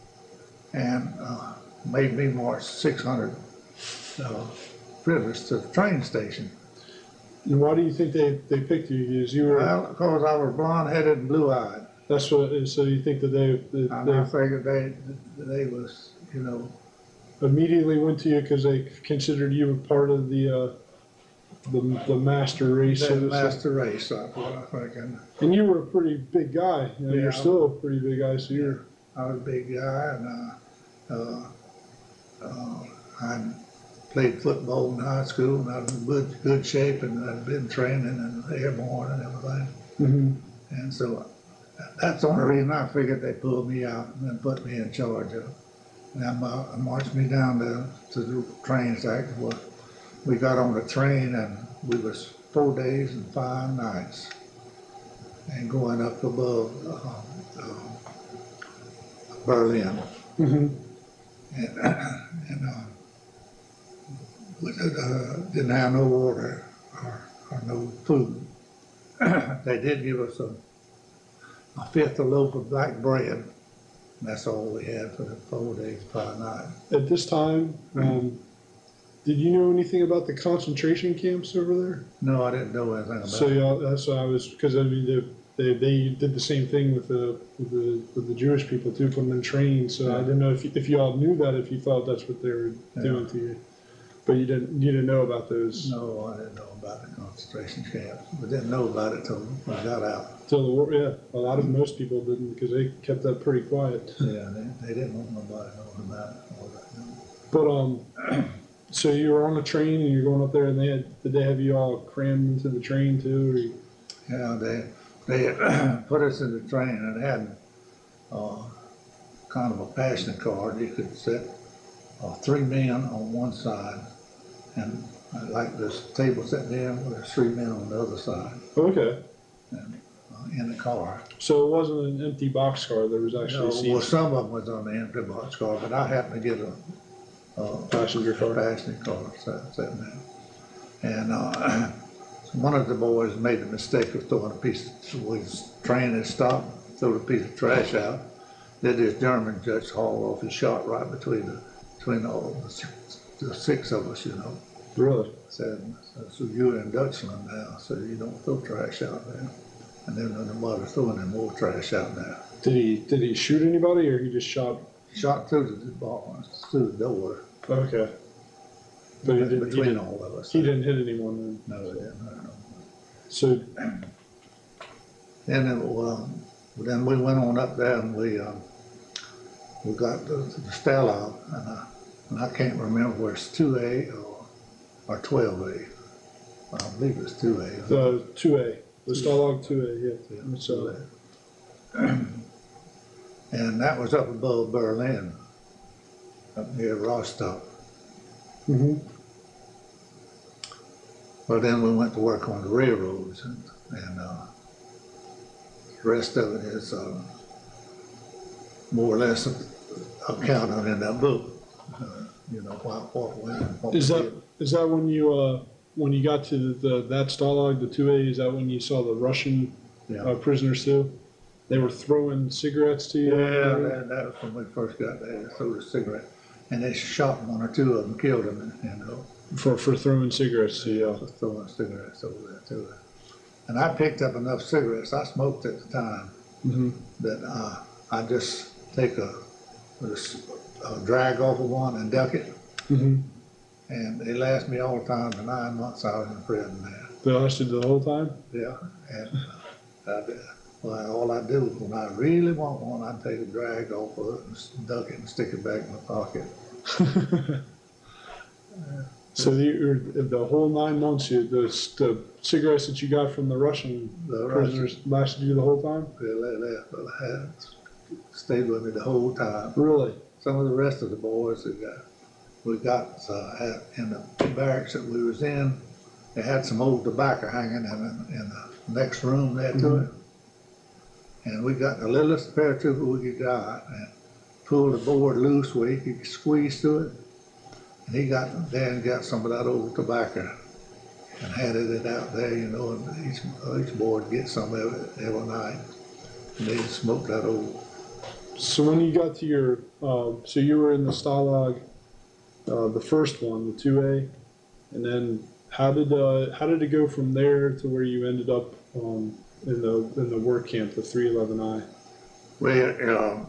and uh, made me march six hundred uh, prisoners to the train station. And why do you think they, they picked you? Because you were. Well, because I was blonde-headed and blue-eyed. That's what. So you think that they And they, I they figured they, they was, you know, immediately went to you because they considered you a part of the uh, the the master race. the so to say. master race, that's what I think. And you were a pretty big guy. You know, Yeah. You're still a pretty big guy. So you're. I was a big guy, and uh, uh, uh, I played football in high school, and I was in good, good shape, and I'd been training and airborne and everything. Mm-hmm. And so that's the only reason I figured they pulled me out and then put me in charge of it. And I marched me down to, to the train station. Well, we got on the train, and we was four days and five nights, and going up above uh, uh, Berlin. Mm-hmm. And, and uh, we did, uh, didn't have no water or, or no food. They did give us a, a fifth of loaf of black bread. And that's all we had for the four days, five nights. At this time, um, did you know anything about the concentration camps over there? No, I didn't know anything about So it. y'all, that's why I was because I mean they, they they did the same thing with the with the with the Jewish people too, put them in trains. So I Yeah. didn't know if you, if y'all knew that, if you thought that's what they were Yeah. doing to you, but you didn't you didn't know about those No, I didn't know about the concentration camps. We didn't know about it till we got out. till the war. Yeah, a lot of most people didn't because they kept that pretty quiet. Yeah, they, they didn't want nobody knowing about it. All that. But um, so you were on a train and you're going up there, and they had did they have you all crammed into the train too? Or you, Yeah, they, they put us in the train, and it had uh, kind of a passenger car. You could sit uh, three men on one side, and uh, like this table sitting there, with three men on the other side, okay, and, uh, in the car. so it wasn't an empty boxcar. There was actually No, seats. well, some of them was on the empty box car, but I happened to get a, a Passenger car. passenger car sat- sitting there. And uh, one of the boys made the mistake of throwing a piece of, his train had stopped, threw a piece of trash out. Then this German just hauled off and shot right between the, between all the six, the six of us, you know. Really? Said, so you're in Dutchland now, so you don't throw trash out there. And then the mother throwing any more trash out there. Did he did he shoot anybody or he just shot? Shot through the bar, through the door, Okay, but he didn't. He between didn't, all of us. he didn't hit anyone. Then. No, he didn't. No, no. So Then, it, well, then we went on up there, and we, um, we got to the Stalag, and I, and I can't remember where it's two A or, or twelve A. I believe it's two A. The two A, the Stalag two A, yeah. Yeah, It's, uh, And that was up above Berlin, up near Rostock. mhm. Well, then we went to work on the railroads, and, and uh, the rest of it is uh, more or less accounted in that book. Uh, you know, what, what, we- what Is we that, did. is that when you, uh, when you got to the, that Stalag, the two A, is that when you saw the Russian Yeah. uh, prisoners too? They were throwing cigarettes to you? Yeah, that, that was when we first got there, threw a cigarette, and they shot one or two of them, killed them, you know, For, for throwing cigarettes to you? for throwing cigarettes over there too. And I picked up enough cigarettes, I smoked at the time, Mm-hmm. that uh, I just take a, just a drag off of one and duck it, Mm-hmm. and they last me all the time, the nine months I was in prison there. They lasted the whole time? Yeah, and I, well, all I do is when I really want one, I take a drag off of it and s- duck it and stick it back in my pocket. So the, the whole nine months, you, the, the cigarettes that you got from the Russian The prisoners lasted you the whole time? They let that, but I had stayed with me the whole time. Really? Some of the rest of the boys that got, we got uh, at, in the barracks that we was in, they had some old tobacco hanging in, the- in the next room there to Mhm. it. And we got the littlest paratrooper we could got and pulled the board loose where he could squeeze through it. And he got there and got some of that old tobacco and handed it out there, you know, and each, each board get some of it every night. And they'd smoke that old. So when you got to your, um, so you were in the Stalag, uh, the first one, the two A, and then how did, uh, how did it go from there to where you ended up, um, in the, in the work camp, the three eleven I? Well, um,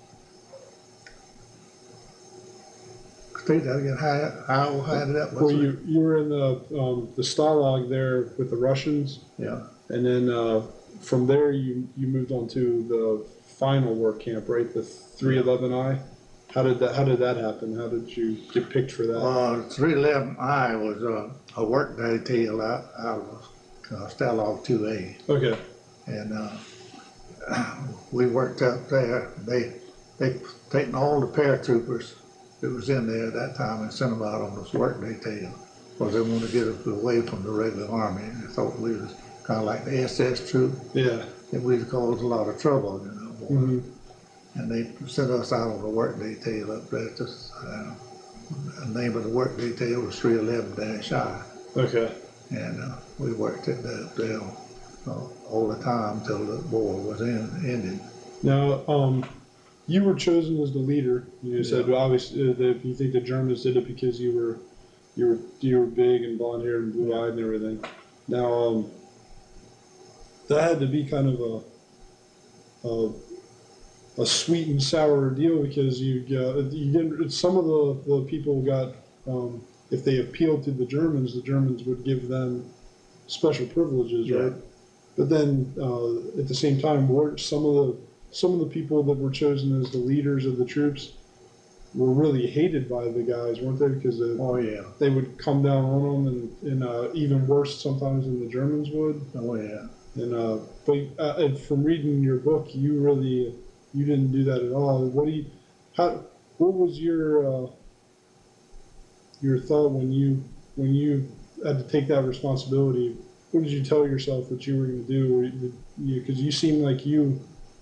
state that again, how, how I ended up with Well, it? you, you were in the, um, the Stalag there with the Russians, Yeah, and then, uh, from there you, you moved on to the final work camp, right, the three eleven I? How did that, how did that happen? How did you get picked for that? uh, three eleven I was uh, a work day tail out, out of uh, Stalag two A. Okay, And uh, we worked up there. They they taken all the paratroopers that was in there at that time and sent them out on this work detail because they wanted to get us away from the regular army. And they thought we was kind of like the S S troop, yeah. and we'd caused a lot of trouble, you know. Mhm. And they sent us out on the work detail up there. Just, uh, the name of the work detail was three eleven dash I. Okay. And uh, we worked it up there uh, all the time till the war was in, ended. Now, um, you were chosen as the leader. You said, Yeah. well, obviously, uh, that you think the Germans did it because you were, you were, you were big and blonde haired and blue eyed and everything. Now, um, that had to be kind of a, a, a sweet and sour deal because you, uh, you didn't. Some of the, the people got, um, if they appealed to the Germans, the Germans would give them special privileges, Yeah. right? But then, uh, at the same time, were some of the some of the people that were chosen as the leaders of the troops were really hated by the guys, weren't they? Because they, Oh yeah, they would come down on them, and, and uh, even worse sometimes than the Germans would. oh yeah. And uh, but uh, and from reading your book, you really you didn't do that at all. What do you? How? What was your uh, your thought when you when you had to take that responsibility? What did you tell yourself that you were going to do? Because you, you seem like you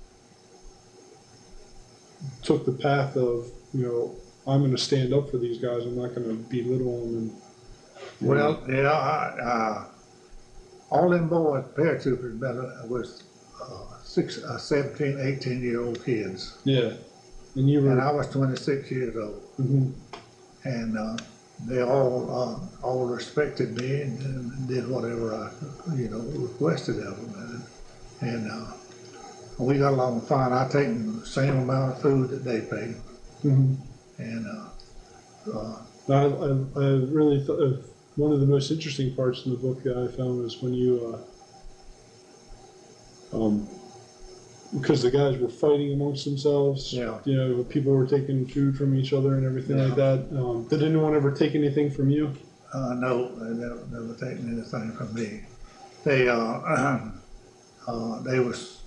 took the path of, you know, I'm going to stand up for these guys. I'm not going to belittle them. And, you Well, know. yeah, I, uh, all them boys, paratroopers, been, was uh, six, uh, seventeen, eighteen year old kids. Yeah, and you And were. I was twenty-six years old. Mhm. And uh, they all uh, all respected me and, and did whatever I, you know, requested of them. And, and uh, we got along fine. I taken the same amount of food that they paid. Mhm. And uh, uh, I, I, I really thought uh, one of the most interesting parts in the book that I found was when you, uh, um, because the guys were fighting amongst themselves. Yeah. You know, people were taking food from each other and everything Yeah. like that. Um, did anyone ever take anything from you? Uh, no, they never, never taken anything from me. They, uh, uh, they was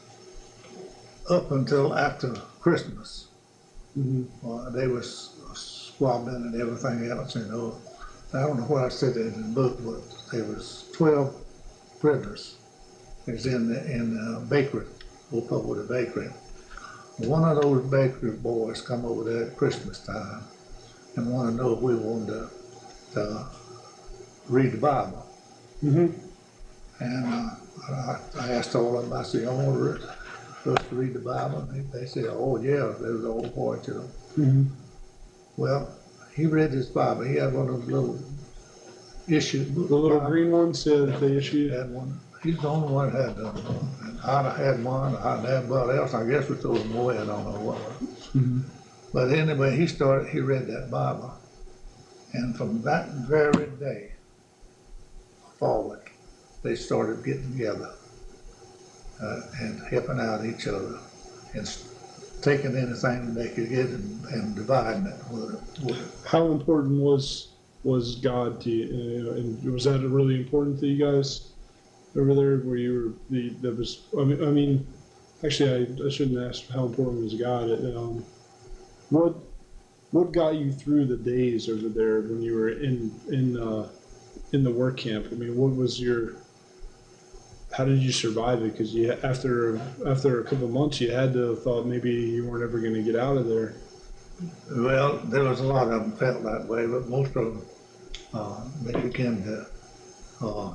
up until after Christmas. Mhm. Uh, they was squabbling and everything else, you know. I don't know what I said in the book, but there was twelve prisoners. It was in the, in the bakery, up over the bakery. One of those bakery boys come over there at Christmas time and wanted to know if we wanted to, to read the Bible. Mhm. And uh, I, I asked all of them, I said, y'all want to read, us to read the Bible? And they, they said, oh yeah, there was an old boy to them. Mhm. Well, he read his Bible. He had one of those little issue. The little green ones uh, that they issued. Had one. He's the only one that had done one. And I'd have had one. I'd have everybody else. I guess we threw them away. I don't know what. Mhm. But anyway, he started. He read that Bible, and from that very day forward, they started getting together uh, and helping out each other and taking anything they could get and, and dividing it with it. How important was was God to you? Uh, and was that really important to you guys over there, where you were? The that was. I mean, I mean, actually, I, I shouldn't ask how important was God. Um, what what got you through the days over there when you were in in uh, in the work camp? I mean, what was your how did you survive it? Because you after after a couple of months, you had to have thought maybe you weren't ever going to get out of there. Well, there was a lot of them felt that way, but most of them, uh, they began to, uh,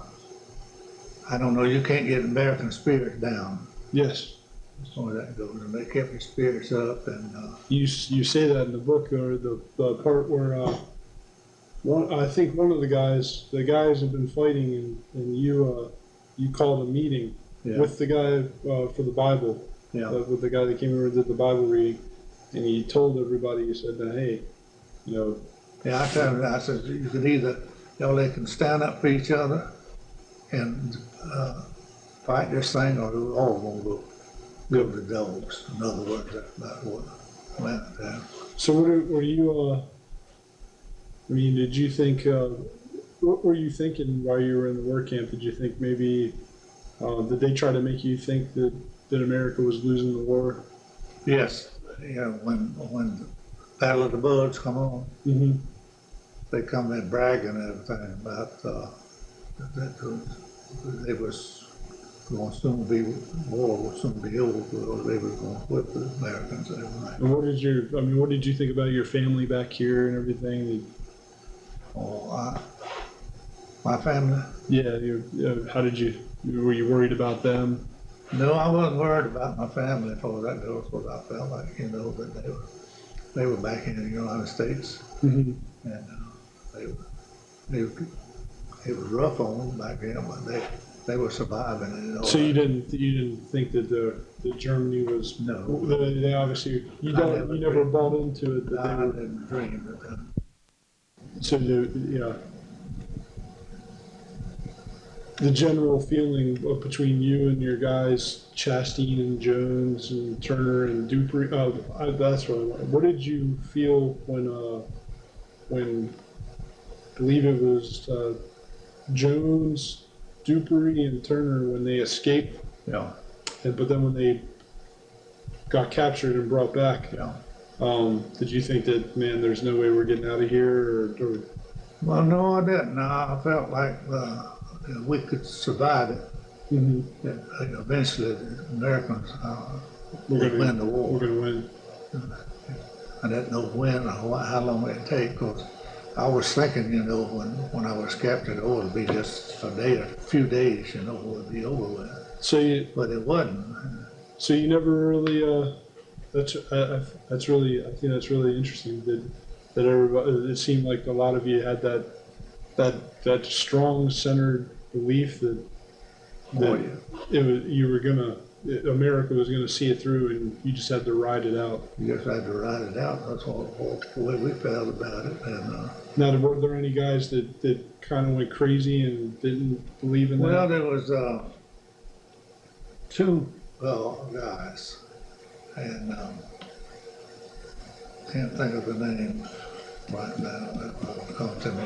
I don't know, you can't get American spirits down. Yes. That's the way that goes. And they kept your spirits up. And uh, you you say that in the book, or the, the part where uh, one I think one of the guys, the guys have been fighting, and, and you uh, you called a meeting yeah, with the guy uh, for the Bible, yeah, uh, with the guy that came over and did the Bible reading. And he told everybody, he said, that, hey, you know. yeah. I told him, I said, you could either, y'all they can stand up for each other and uh, fight this thing, or we're all gonna go go to the dogs. In other words, that's about what went there. So what are, were you? Uh, I mean, did you think? Uh, what were you thinking while you were in the work camp? Did you think maybe? Uh, did they try to make you think that that America was losing the war? Yes, you know, when when the Battle of the Bulge come on, Mm-hmm. they come in bragging and everything about uh, that uh, they was going to soon be war will soon be over, or they were going to whip the Americans and everything. And what did your? I mean, what did you think about your family back here and everything? Oh, I, my family? Yeah. You, uh, how did you? Were you worried about them? No, I wasn't worried about my family for that goes. What I felt like, you know, that they were they were back in the United States, Mm-hmm. and uh, they were they were, it was rough on them back then, but they they were surviving it. You know, So you didn't you didn't think that the that Germany was No. They, they obviously you I don't never you never dreamed. bought into it that I they were. didn't dream that. Uh, So the yeah. The general feeling of between you and your guys, Chastain and Jones and Turner and Dupree. Oh, I, that's what I wanted. What did you feel when, uh, when I believe it was uh, Jones, Dupree, and Turner when they escaped, yeah, and, but then when they got captured and brought back, yeah. um, did you think that, man, there's no way we're getting out of here? Or, or Well, no, I didn't. No, I felt like uh, we could survive it. mm-hmm. That uh, eventually the Americans uh, we're would gonna win the war. We're gonna win. I didn't know when or wh- how long it'd take, because I was thinking, you know, when, when I was captured, oh, it'd be just a day or a few days, you know, it would be over with. So you, But it wasn't. so you never really. Uh, that's I, I, that's really. I think that's really interesting. That that everybody. It seemed like a lot of you had that that that strong centered belief that that Oh, yeah. it was you were gonna America was gonna see it through, and you just had to ride it out. You just had to ride it out. That's what, what the way we felt about it. And uh, Now, were there any guys that that kind of went crazy and didn't believe in well, that? there was uh, two uh, guys, and um, can't think of the name right now. That will come to me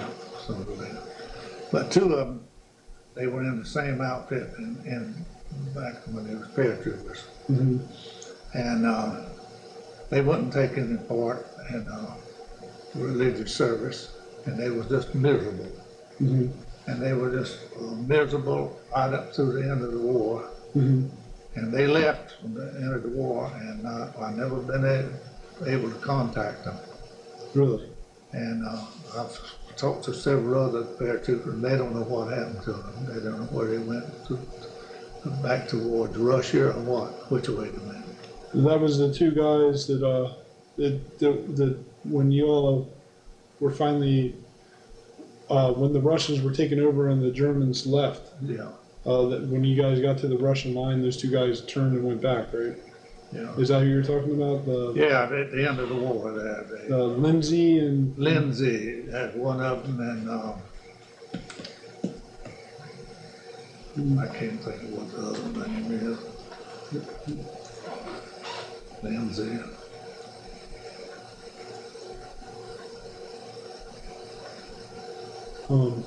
sooner or later. But two of them, they were in the same outfit in, in back when they was paratroopers. Mhm. And uh, they wouldn't take any part in uh, religious service, and they was just miserable. Mhm. And they were just uh, miserable right up through the end of the war. Mhm. And they left when the end of the war, and uh, I've never been a- able to contact them. Really? And uh, I've talked to several other paratroopers, and they don't know what happened to them. They don't know where they went to, back towards Russia or what, which way they went. That was the two guys that, uh, that, that, that when you all were finally, uh, when the Russians were taken over and the Germans left, Yeah, uh, that when you guys got to the Russian line, those two guys turned and went back, right? yeah. Is that who you're talking about? The, Yeah, at the end of the war, there, they, uh, Lindsay and, Lindsay had one of them, and um, I can't think of what the other name is. Lindsay. um,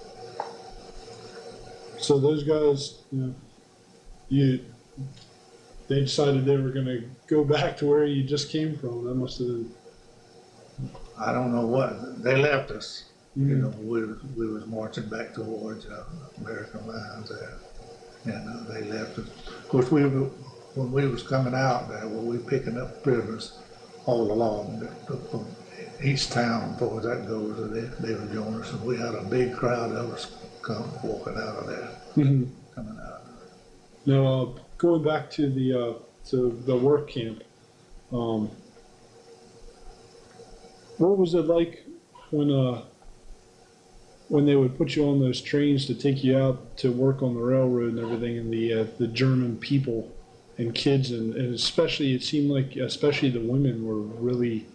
so those guys, you know, you, they decided they were gonna go back to where you just came from. That must have been. I don't know what, they left us. You Mhm. know, we, was- we was marching back towards uh, American lines there, and uh, they left us. Of course, we were, when we was coming out there, well, we picking up prisoners all along, the- the- from each town, as far as that goes, and they, they were joining us, and we had a big crowd of us come walking out of there, Mhm. coming out. Now, uh, going back to the uh, to the work camp, um, what was it like when uh, when they would put you on those trains to take you out to work on the railroad and everything, and the uh, the German people and kids, and, and especially it seemed like especially the women were really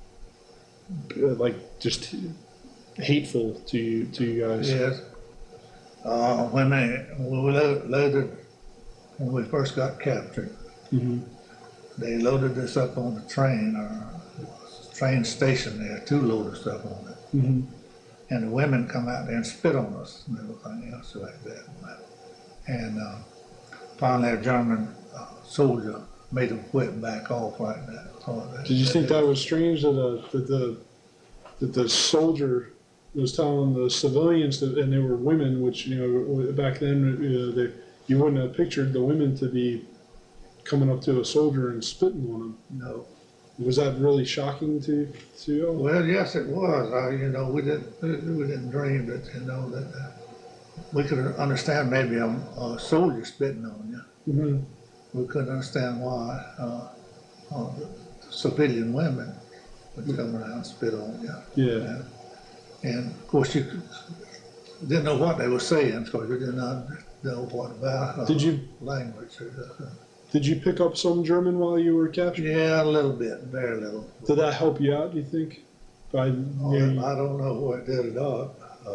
uh, like just hateful to you to you guys. Yes. Uh, when they, when we lo- loaded, when we first got captured, Hmm. they loaded us up on the train, or train station there, two loaded us up on it. Hmm. And the women come out there and spit on us and everything else like that. And uh, finally a German uh, soldier made them quit and back off like that. So that- Did you think that was strange that, uh, that the that the soldier was telling the civilians that, and they were women, which you know back then you know, they, you wouldn't have pictured the women to be coming up to a soldier and spitting on him. No. Was that really shocking to to you? Well, yes, it was. Uh, you know, we didn't we didn't dream that you know that uh, we could understand maybe a, a soldier spitting on you. Mm-hmm. We couldn't understand why uh, uh, civilian women would come around and spit on you. Yeah. And, and of course, you didn't know what they were saying because you did not know what about uh, Did you language. Or, uh, did you pick up some German while you were captured? yeah, a little bit, very little. Did that help you out? Do you think? By you Oh, know, I don't know what it did or not.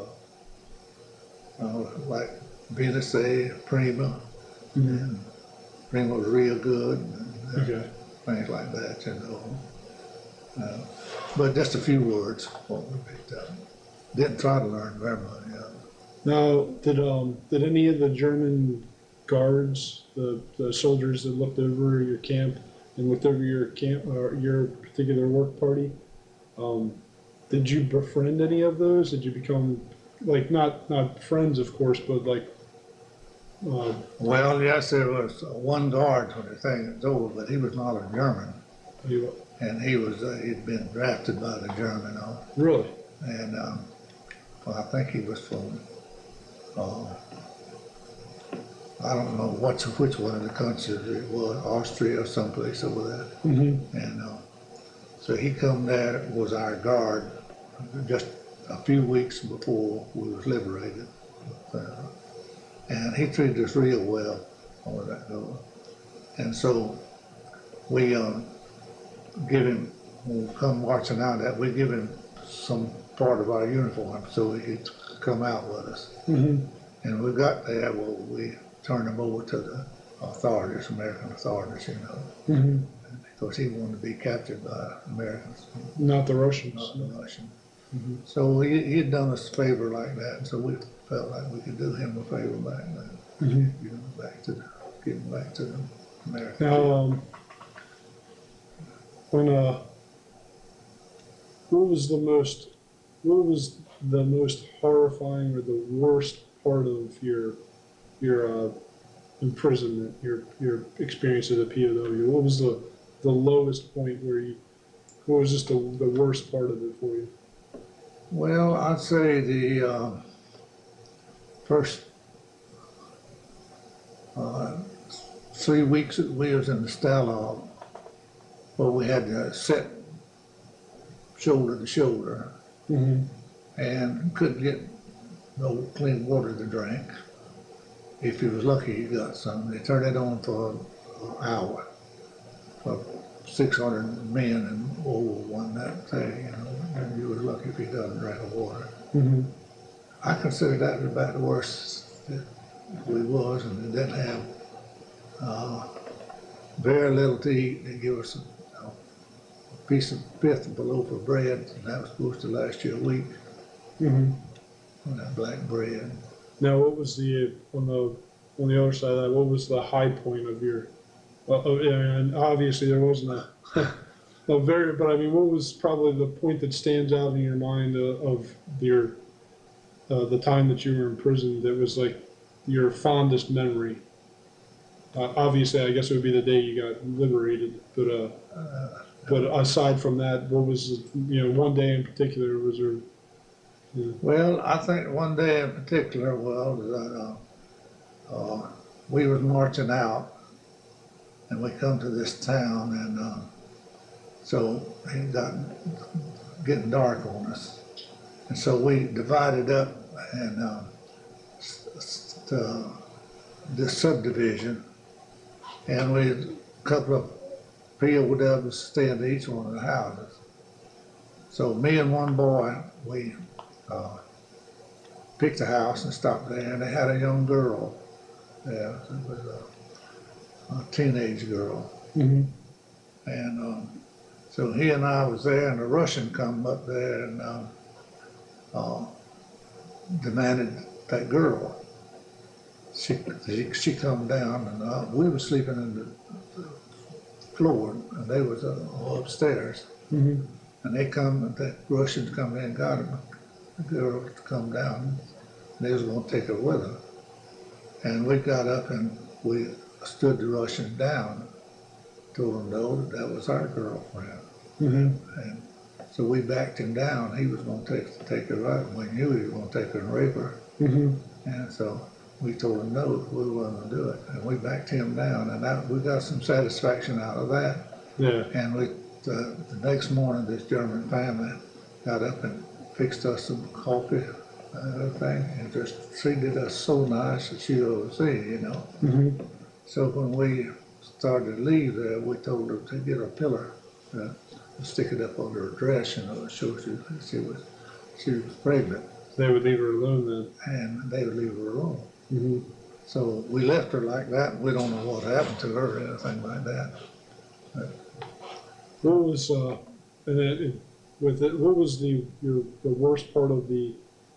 Uh, uh, like Venus A, Prima, Mhm. and Prima was real good, and uh, Okay. things like that, you know. Uh, but just a few words, what we picked up. Didn't try to learn very much. Yeah. Now, did um did any of the German guards, the, the soldiers that looked over your camp and looked over your camp or your particular work party, um, did you befriend any of those? Did you become like not not friends, of course, but like uh, Well, yes, there was uh, one guard when the thing was over, but he was not a German, you and he was uh, he'd been drafted by the German, uh, really? and um, well, I think he was from. Uh, I don't know what's which one of the countries it was, Austria or someplace over there. Mm-hmm. And uh, so he come there, was our guard, just a few weeks before we was liberated. Uh, and he treated us real well on that goes. And so we uh, give him, when we come marching out that, we give him some part of our uniform so he could come out with us. Mm-hmm. And we got there, well, we turned him over to the authorities, American authorities, you know, Mm-hmm. because he wanted to be captured by Americans, Not the Russians. not the Russians. So he, he had done us a favor like that, and so we felt like we could do him a favor back then. You know, back to, give him back to the American. Now, um, when, uh, what was the most, what was the most horrifying or the worst part of your, your, uh, imprisonment, your, your experience as a P O W? What was the, the lowest point where you, what was just the, the worst part of it for you? Well, I'd say the, uh, first, uh, three weeks that we was in the Stalag, where we had to sit shoulder to shoulder Mm-hmm. and couldn't get no clean water to drink. If you was lucky, you got some. They turned it on for an hour for six hundred men and World War One that day, you know, and you was lucky if you got a drink of water. Mm-hmm. I consider that about the worst that we was, and we didn't have uh, very little to eat. They give us a, you know, a piece of fifth of a loaf of bread, and that was supposed to last you a week. Mm-hmm. On that black bread. Now, what was the, on the, on the other side of that, what was the high point of your, uh, uh, and obviously there wasn't a, a very, but I mean, what was probably the point that stands out in your mind of, of your, uh, the time that you were in prison that was like your fondest memory? Uh, obviously, I guess it would be the day you got liberated, but, uh, but aside from that, what was, you know, one day in particular, was there? Yeah. Well, I think one day in particular, well, that, uh, uh, we was marching out and we come to this town, and uh, so it got getting dark on us. And so we divided up and uh, uh, this subdivision, and we had a couple of P O Ws staying in each one of the houses. So me and one boy, we uh, picked a house and stopped there, and they had a young girl there. It was a, a teenage girl. Mm-hmm. And um, so he and I was there, and a Russian come up there and uh, uh, demanded that girl. She, she, she come down, and uh, we were sleeping in the floor, and they was uh, upstairs. Mm-hmm. And they come, and the Russians come in and got him, the girl to come down. They was gonna take her with her. And we got up and we stood the Russians down, told them no, that that was our girlfriend. Mm-hmm. And so we backed him down. He was gonna take, take her out, and we knew he was gonna take her and rape her. Mm-hmm. And so we told him no, we weren't gonna do it. And we backed him down, and that, we got some satisfaction out of that. Yeah. And we, uh, the next morning, this German family got up and fixed us some coffee and everything, and just treated us so nice that you ever see, you know. Mm-hmm. So when we started to leave there, we told her to get a pillar, uh, stick it up under her dress, you know, to show she, she was she was pregnant. They would leave her alone then. And they would leave her alone. Mm-hmm. So we left her like that. We don't know what happened to her or anything like that. But What was, uh, and it, it, with it, what was the your the worst part of the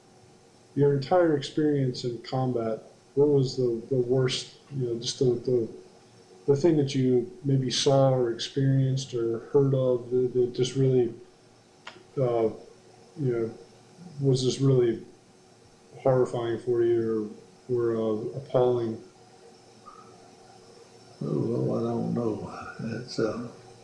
your entire experience in combat? What was the, the worst, you know, just the, the the thing that you maybe saw or experienced or heard of that, that just really, uh, you know, was just really horrifying for you or, or uh, appalling? oh, well, I don't know. It's uh,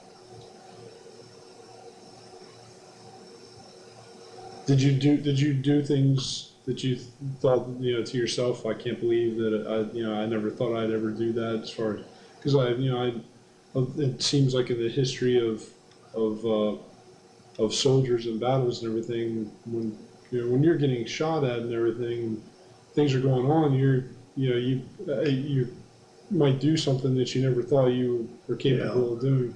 Did you do Did you do things that you thought, you know, to yourself, I can't believe that I, you know, I never thought I'd ever do that, as far as, because I, you know, I, it seems like in the history of of uh, of soldiers and battles and everything, when you know when you're getting shot at and everything, things are going on, you're, you know, you uh, you might do something that you never thought you were capable Yeah. of doing.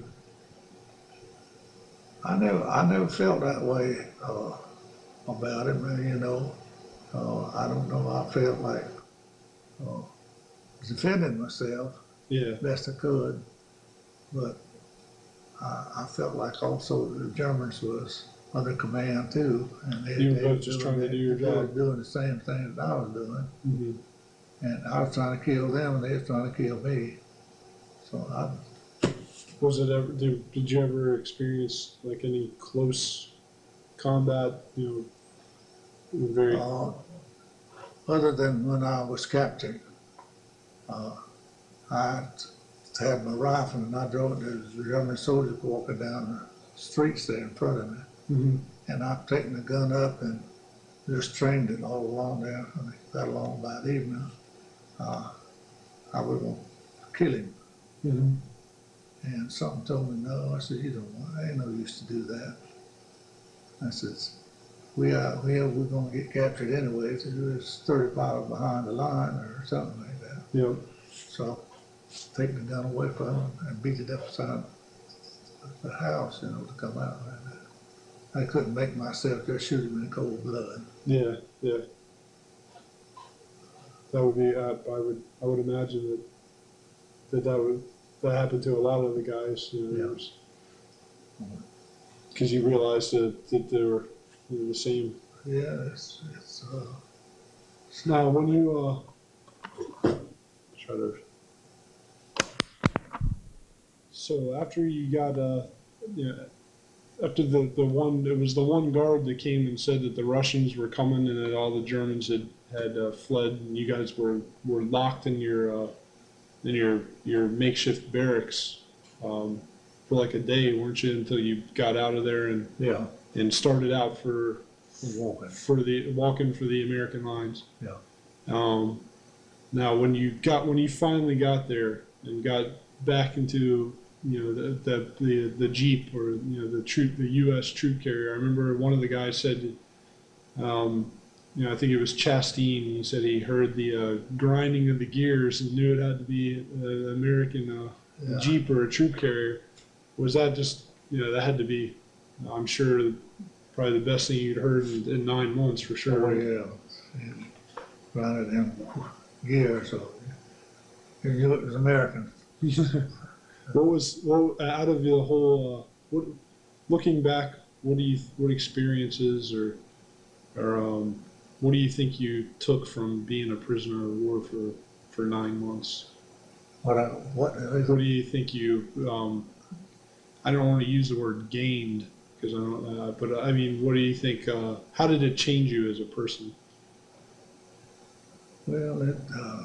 I never, I never felt that way uh, about it, man, you know. Uh, I don't know. I felt like uh, defending myself Yeah. best I could, but I, I felt like also the Germans was other command too. And they, You were they both was just doing trying to that- do your they was job. doing the same thing that I was doing. Mm-hmm. And I was trying to kill them and they was trying to kill me. So I, Was it ever, did, did you ever experience like any close combat, you know, very, uh, other than when I was captured, uh, I had my rifle and I drove, there was German soldiers walking down the streets there in front of me. Mhm. And I've taken the gun up and just trained it all along there. And it got along about evening. Uh, I was gonna kill him. Mhm. And something told me no. I said, you don't want, I ain't no use to do that. I says, we are, we are, we're gonna get captured anyway. So it was thirty miles behind the line or something like that. Yeah. So take the gun away from him and beat it up beside the house, you know, to come out like that. I couldn't make myself just shoot him in cold blood. Yeah, yeah. That would be, uh, I would, I would imagine that, that that would, that happened to a lot of the guys, you know, Yeah. because you realized that, that they were, you know, the same. Yeah, it's, it's, uh, Now, when you, uh, try to, so after you got, uh, yeah, after the, the one, it was the one guard that came and said that the Russians were coming and that all the Germans had, had uh, fled and you guys were, were locked in your, uh, in your, your makeshift barracks, um, for like a day, weren't you, until you got out of there and, yeah, and started out for, walking, for the, walking for the American lines. yeah. Um, now, when you got when you finally got there and got back into you know the the the, the Jeep or you know the troop the U S troop carrier, I remember one of the guys said, um, you know, I think it was Chastain. He said he heard the uh, grinding of the gears and knew it had to be an American uh, Yeah. Jeep or a troop carrier. Was that just you know that had to be? I'm sure probably the best thing you'd heard in, in nine months for sure. Oh, yeah. And grinded them gears, so you knew it was American. What was what out of the whole? Uh, what looking back, what do you what experiences or or um, what do you think you took from being a prisoner of war for for nine months? What I, what, What do you think you? Um, I don't want to use the word gained because I don't. Uh, but I mean, what do you think? Uh, how did it change you as a person? well, it, uh,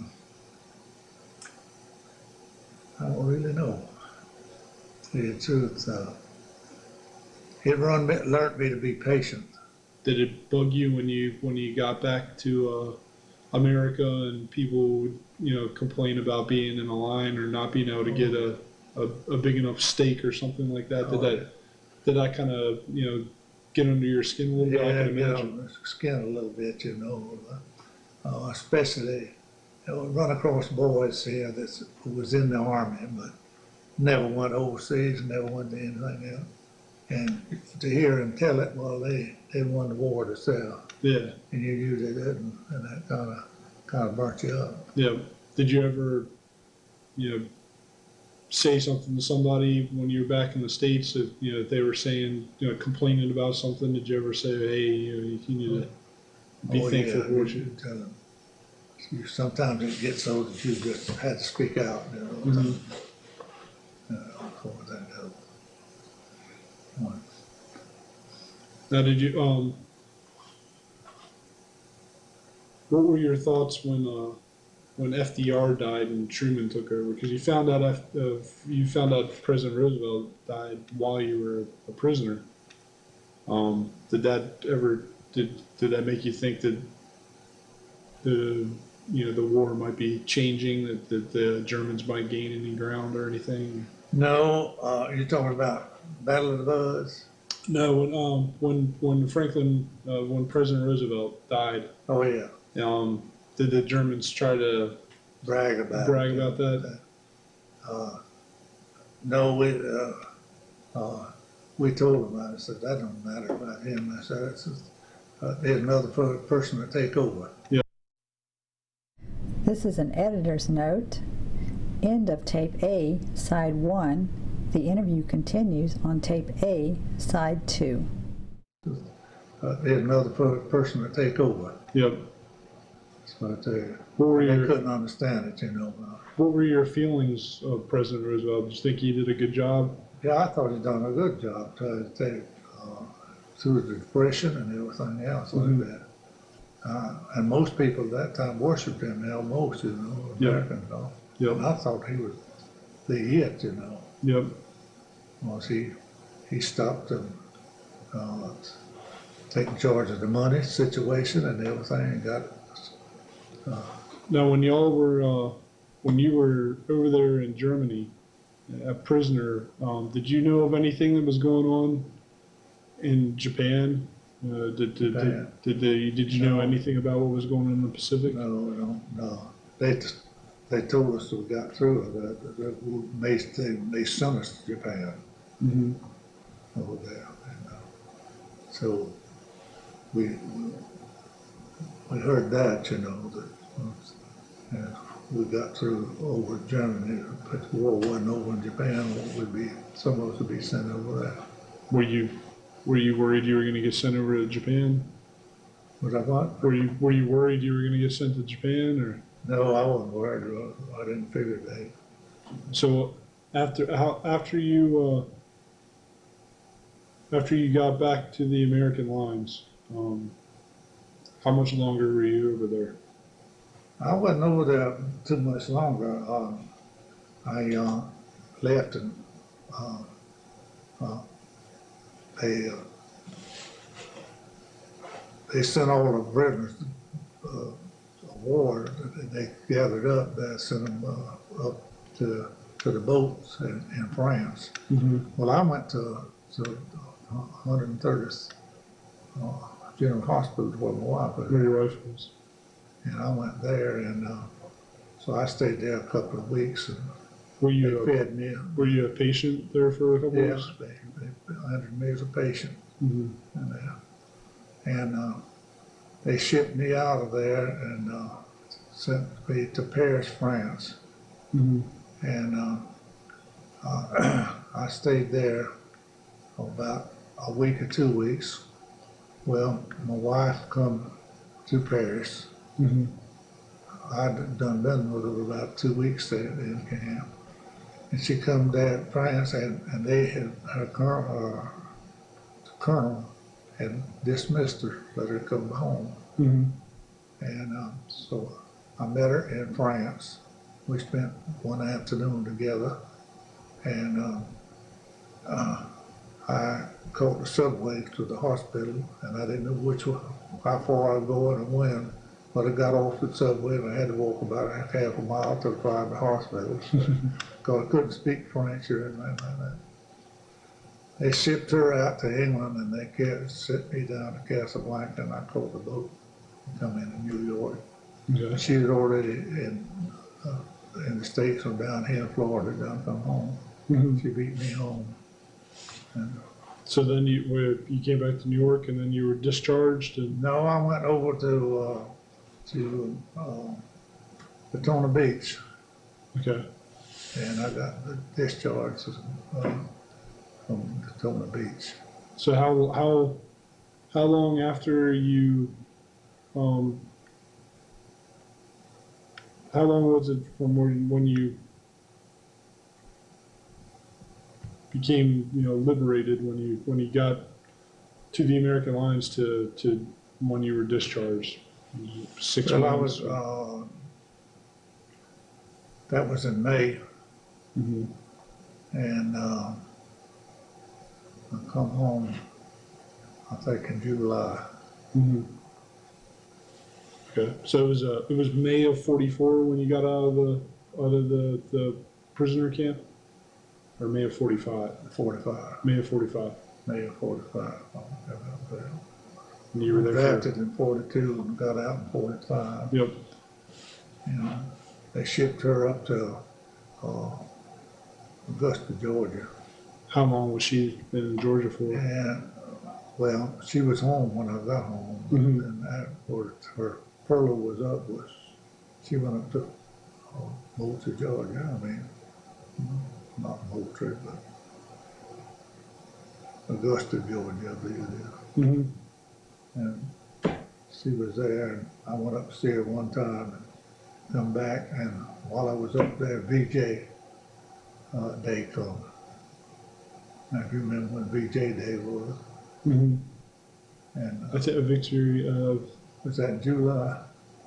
I don't really know. To tell you the truth, uh, it run me, learned me to be patient. Did it bug you when you when you got back to uh, America and people would you know complain about being in a line or not being able to get a, a, a big enough steak or something like that? Did Oh, that did that kind of you know get under your skin a little bit? I Yeah, can get imagine. on the skin a little bit, you know. Uh, especially, I would run across boys here that was in the army, but never went overseas, never went to anything else. And to hear them tell it, well, they, they won the war themselves, Yeah, and you usually didn't, and that kind of kind of burnt you up. yeah. Did you ever you know say something to somebody when you were back in the States if you know if they were saying you know complaining about something? Did you ever say, hey, you know, you need to be Oh, thankful yeah, for what you you? tell them. You, sometimes it gets so that you just had to speak out, you know. Mhm. Uh, for that goes. One. Now, did you, um, what were your thoughts when, uh, when F D R died and Truman took over? Because you found out, F, uh, you found out President Roosevelt died while you were a prisoner. Um, did that ever, did, did that make you think that the, you know, the war might be changing, that, that the Germans might gain any ground or anything? No, uh, you're talking about Battle of the Bulge? No, when, um, when, when Franklin, uh, when President Roosevelt died, Oh, yeah, um, did the Germans try to brag about brag it. about that? Uh, no, we, uh, uh, we told him, I said, that don't matter about him. I said, it's, uh, there's another per- person to take over. This is an editor's note. End of tape A, side one. The interview continues on tape A, side two. Uh, there's another per- person to take over, Yep. so I tell you. What were They your couldn't understand it, you know. Uh, What were your feelings of President Roosevelt? Did you think he did a good job? Yeah, I thought he'd done a good job trying to take, uh, through the Depression and everything else like Mhm. that. Uh, and most people at that time worshiped him, now most, you know, Yep. Americans don't. Yep. And I thought he was the it, you know, Yep. once he, he stopped them, uh, taking charge of the money situation and everything and got, Now, when y'all were, uh, when you were over there in Germany, a prisoner, um, did you know of anything that was going on in Japan? Uh, did, did, Japan? did, did they, did you know No. anything about what was going on in the Pacific? no, no, no. They, they told us we got through it, that, that we may, they, they sent us to Japan Mm-hmm. over there. And, uh, so we, we heard that, you know, that, uh, and we got through over Germany, but the war wasn't over in Japan, we'd be, some of us would be sent over there. Were you, were you worried you were going to get sent over to Japan? Was that what? Were you, were you worried you were going to get sent to Japan, or? No, I wasn't worried, I didn't figure that. So after how after you uh, after you got back to the American lines, um, how much longer were you over there? I wasn't over there too much longer. Um, I uh, left and uh, uh, they uh, they sent all the prisoners uh, of war. They gathered up. They sent them uh, up to to the boats in, in France. Mm-hmm. Well, I went to to one hundred thirtieth uh, General Hospital where my wife was. Where your wife was? And I went there, and uh, so I stayed there a couple of weeks, and Were they you a, fed me. were you a patient there for a couple of Yes, weeks? they, they entered me as a patient, Mm-hmm. and, uh, and uh, they shipped me out of there and uh, sent me to Paris, France, Mm-hmm. and uh, uh, I stayed there about a week or two weeks. Well, my wife come to Paris. Mm-hmm. I'd done been with her about two weeks there in camp. And she come there to France, and, and they had, her colonel, uh, the colonel had dismissed her, let her come home. Mm-hmm. And um, so I met her in France. We spent one afternoon together, and um, uh, I caught the subway to the hospital, and I didn't know which one, how far I was going and when. But I got off the subway and I had to walk about a half a mile to the private hospital because I couldn't speak French or anything like that. They shipped her out to England and they kept, sent me down to Casablanca, and I caught the boat and come into New York. Okay. She was already in uh, in the States from down here in Florida, done come home. Mm-hmm. She beat me home. And, So then you were, you came back to New York, and then you were discharged, and no, I went over to uh, to uh, Daytona Beach, okay. and I got discharged uh, from Daytona Beach. So how how how long after you um how long was it from when when you became, you know, liberated, when you when you got to the American lines to to when you were discharged? Six Well, I months. was, uh, that was in May, Mm-hmm. and uh, I come home, I think in July. Mm-hmm. Okay, so it was uh, it was May of forty-four when you got out of the out of the, the prisoner camp, or May of forty-five? forty-five, May of forty-five. May of forty-five. I got out there. And you were there for, Drafted in forty-two and got out in forty-five. yep. You know, they shipped her up to uh, Augusta, Georgia. How long was she in Georgia for? And, well, she was home when I got home. Mhm. And that was, her furlough was up, was, she went up to uh, Moultrie, Georgia. I mean, not Moultrie, but Augusta, Georgia, I believe it is. Mm-hmm. And she was there, and I went up to see her one time and come back, and while I was up there, V J uh, Day come. Now, if you remember when V J Day was, Mm-hmm. and uh, That's a victory of, was that in July?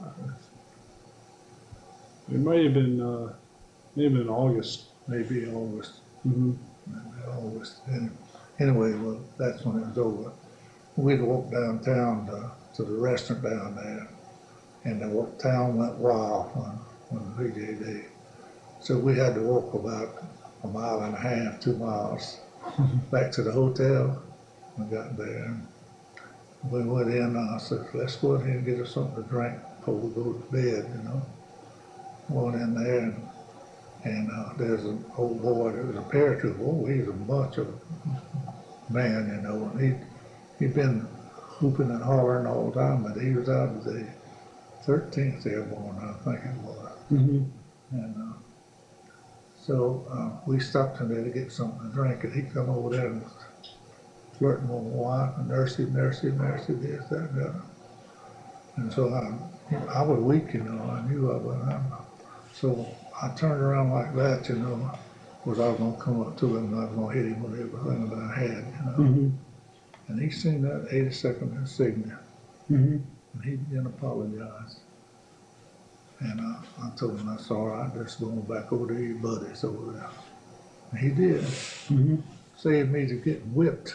it might have been, uh, maybe in August. Maybe August, Mm-hmm. maybe August. And anyway, well, that's when it was over. We'd walk downtown to, to the restaurant down there, and the wa- town went wild on, on V J Day. So we had to walk about a mile and a half, two miles, back to the hotel. We got there. We went in, and I said, let's go in here and get us something to drink before we go to bed, you know. Went in there, and, and uh, there's an old boy, there was a paratrooper. Oh, he's a bunch of man, you know, and he, he'd been whooping and hollering all the time, but he was out of the thirteenth Airborne, I think it was. Mm-hmm. And uh, so uh, we stopped in there to get something to drink, and he come over there and flirting with my wife, and nursey, nursey, nursey, this, that, and the other. And so I, I was weak, you know, I knew I was. I'm, so I turned around like that, you know, was I was gonna come up to him and I was gonna hit him with everything that I had, you know. Mm-hmm. And he seen that eighty-second insignia, Mm-hmm. and he didn't apologize. And uh, I told him, that's all right, just going back over to your buddies over there. And he did. Mm-hmm. Saved me to getting whipped.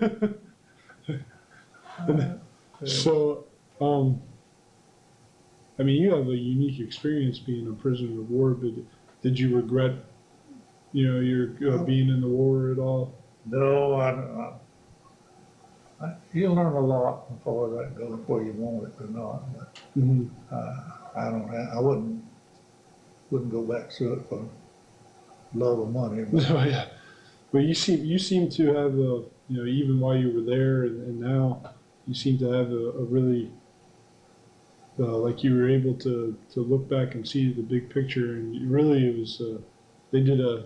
So, um, I mean, you have a unique experience being a prisoner of war, but did you regret, you know, your uh, being in the war at all? No, I, I, I, you learn a lot before that goes where you want it or not. But Mm-hmm. uh, I don't have, I wouldn't, wouldn't go back to it for love or money. But Oh yeah, but you seem you seem to have a, you know, even while you were there and, and now you seem to have a, a really uh, like you were able to to look back and see the big picture, and you really it was uh, they did a,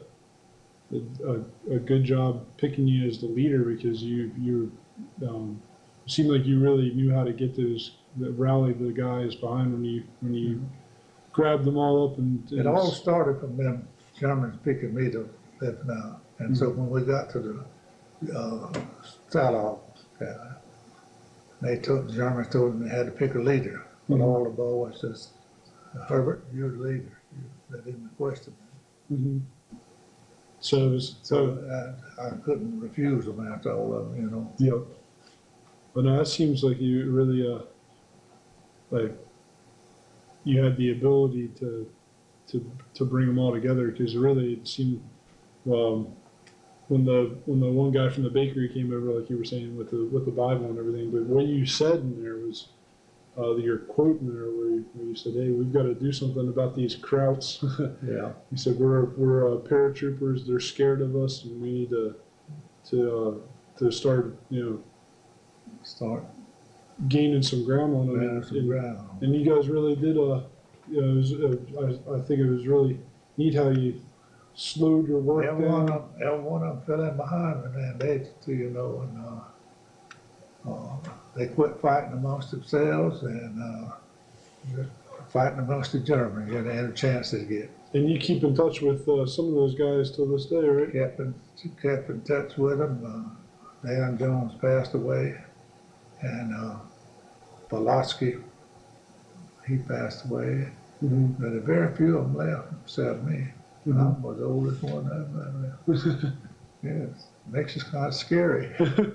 a a good job picking you as the leader because you you um, seemed like you really knew how to get those rally the guys behind when you when you grabbed them all up and, and it all started from them Germans picking me to live now. And so when we got to the uh, Stalag, uh, they took, the Germans told them they had to pick a leader. But Mhm. all the boys says, Herbert, you're the leader. You, they didn't question me. Mhm. So it was so. So I, I couldn't refuse them after all of them, you know. Yep. But no, that seems like you really, uh, like, you had the ability to, to, to bring them all together because really it seemed, um, when the when the one guy from the bakery came over, like you were saying with the with the Bible and everything, but what you said in there was, uh, your quote in there where you, where you said, "Hey, we've got to do something about these Krauts." Yeah. You said we're we're uh, paratroopers. They're scared of us, and we need to to uh, to start, you know, Start gaining some ground on them. running And, some and, ground. and you guys really did. Uh, you know, it was, uh, I, I think it was really neat how you slowed your work Every one down. of them, every one of them fell in behind me, man. They, too, you know, and uh, uh, they quit fighting amongst themselves and uh, fighting amongst the Germans. You know, they had a chance to get. And you keep in touch with uh, some of those guys till this day, right? Kept in, kept in touch with them. Uh, Dan Jones passed away, and uh, Pulaski, he passed away. Mm-hmm. But very few of them left, except me. Mhm. I was the oldest one of them. Yes, makes it kind of scary.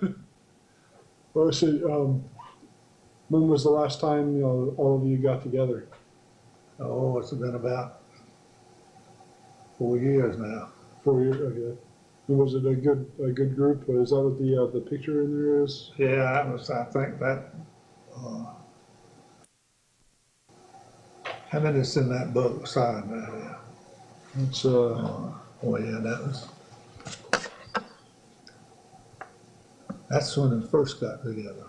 Well, so, um, when was the last time, you know, all of you got together? Oh, it's been about four years now. Four years. Okay. And was it a good a good group? Is that what the uh, the picture in there is? Yeah, that was, I think that, uh, how many is in that book signed right there? It's uh, Uh, oh, yeah, that was, that's when we first got together.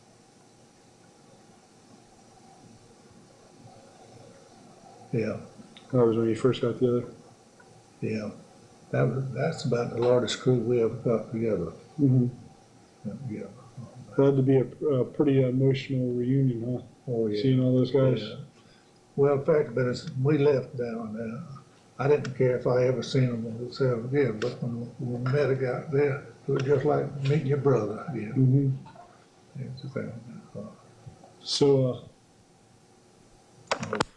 Yeah, that was when you first got together. yeah. That was, that's about the largest crew we ever got together. Mm-hmm. Yeah. Glad to be a, a pretty emotional reunion, huh? Oh, yeah. Seeing all those guys. Yeah. Well, the fact of it is, we left down there. I didn't care if I ever seen them themselves again, but when we met a guy there, it was just like meeting your brother again. Mm-hmm. It's a thing. Uh, So, uh,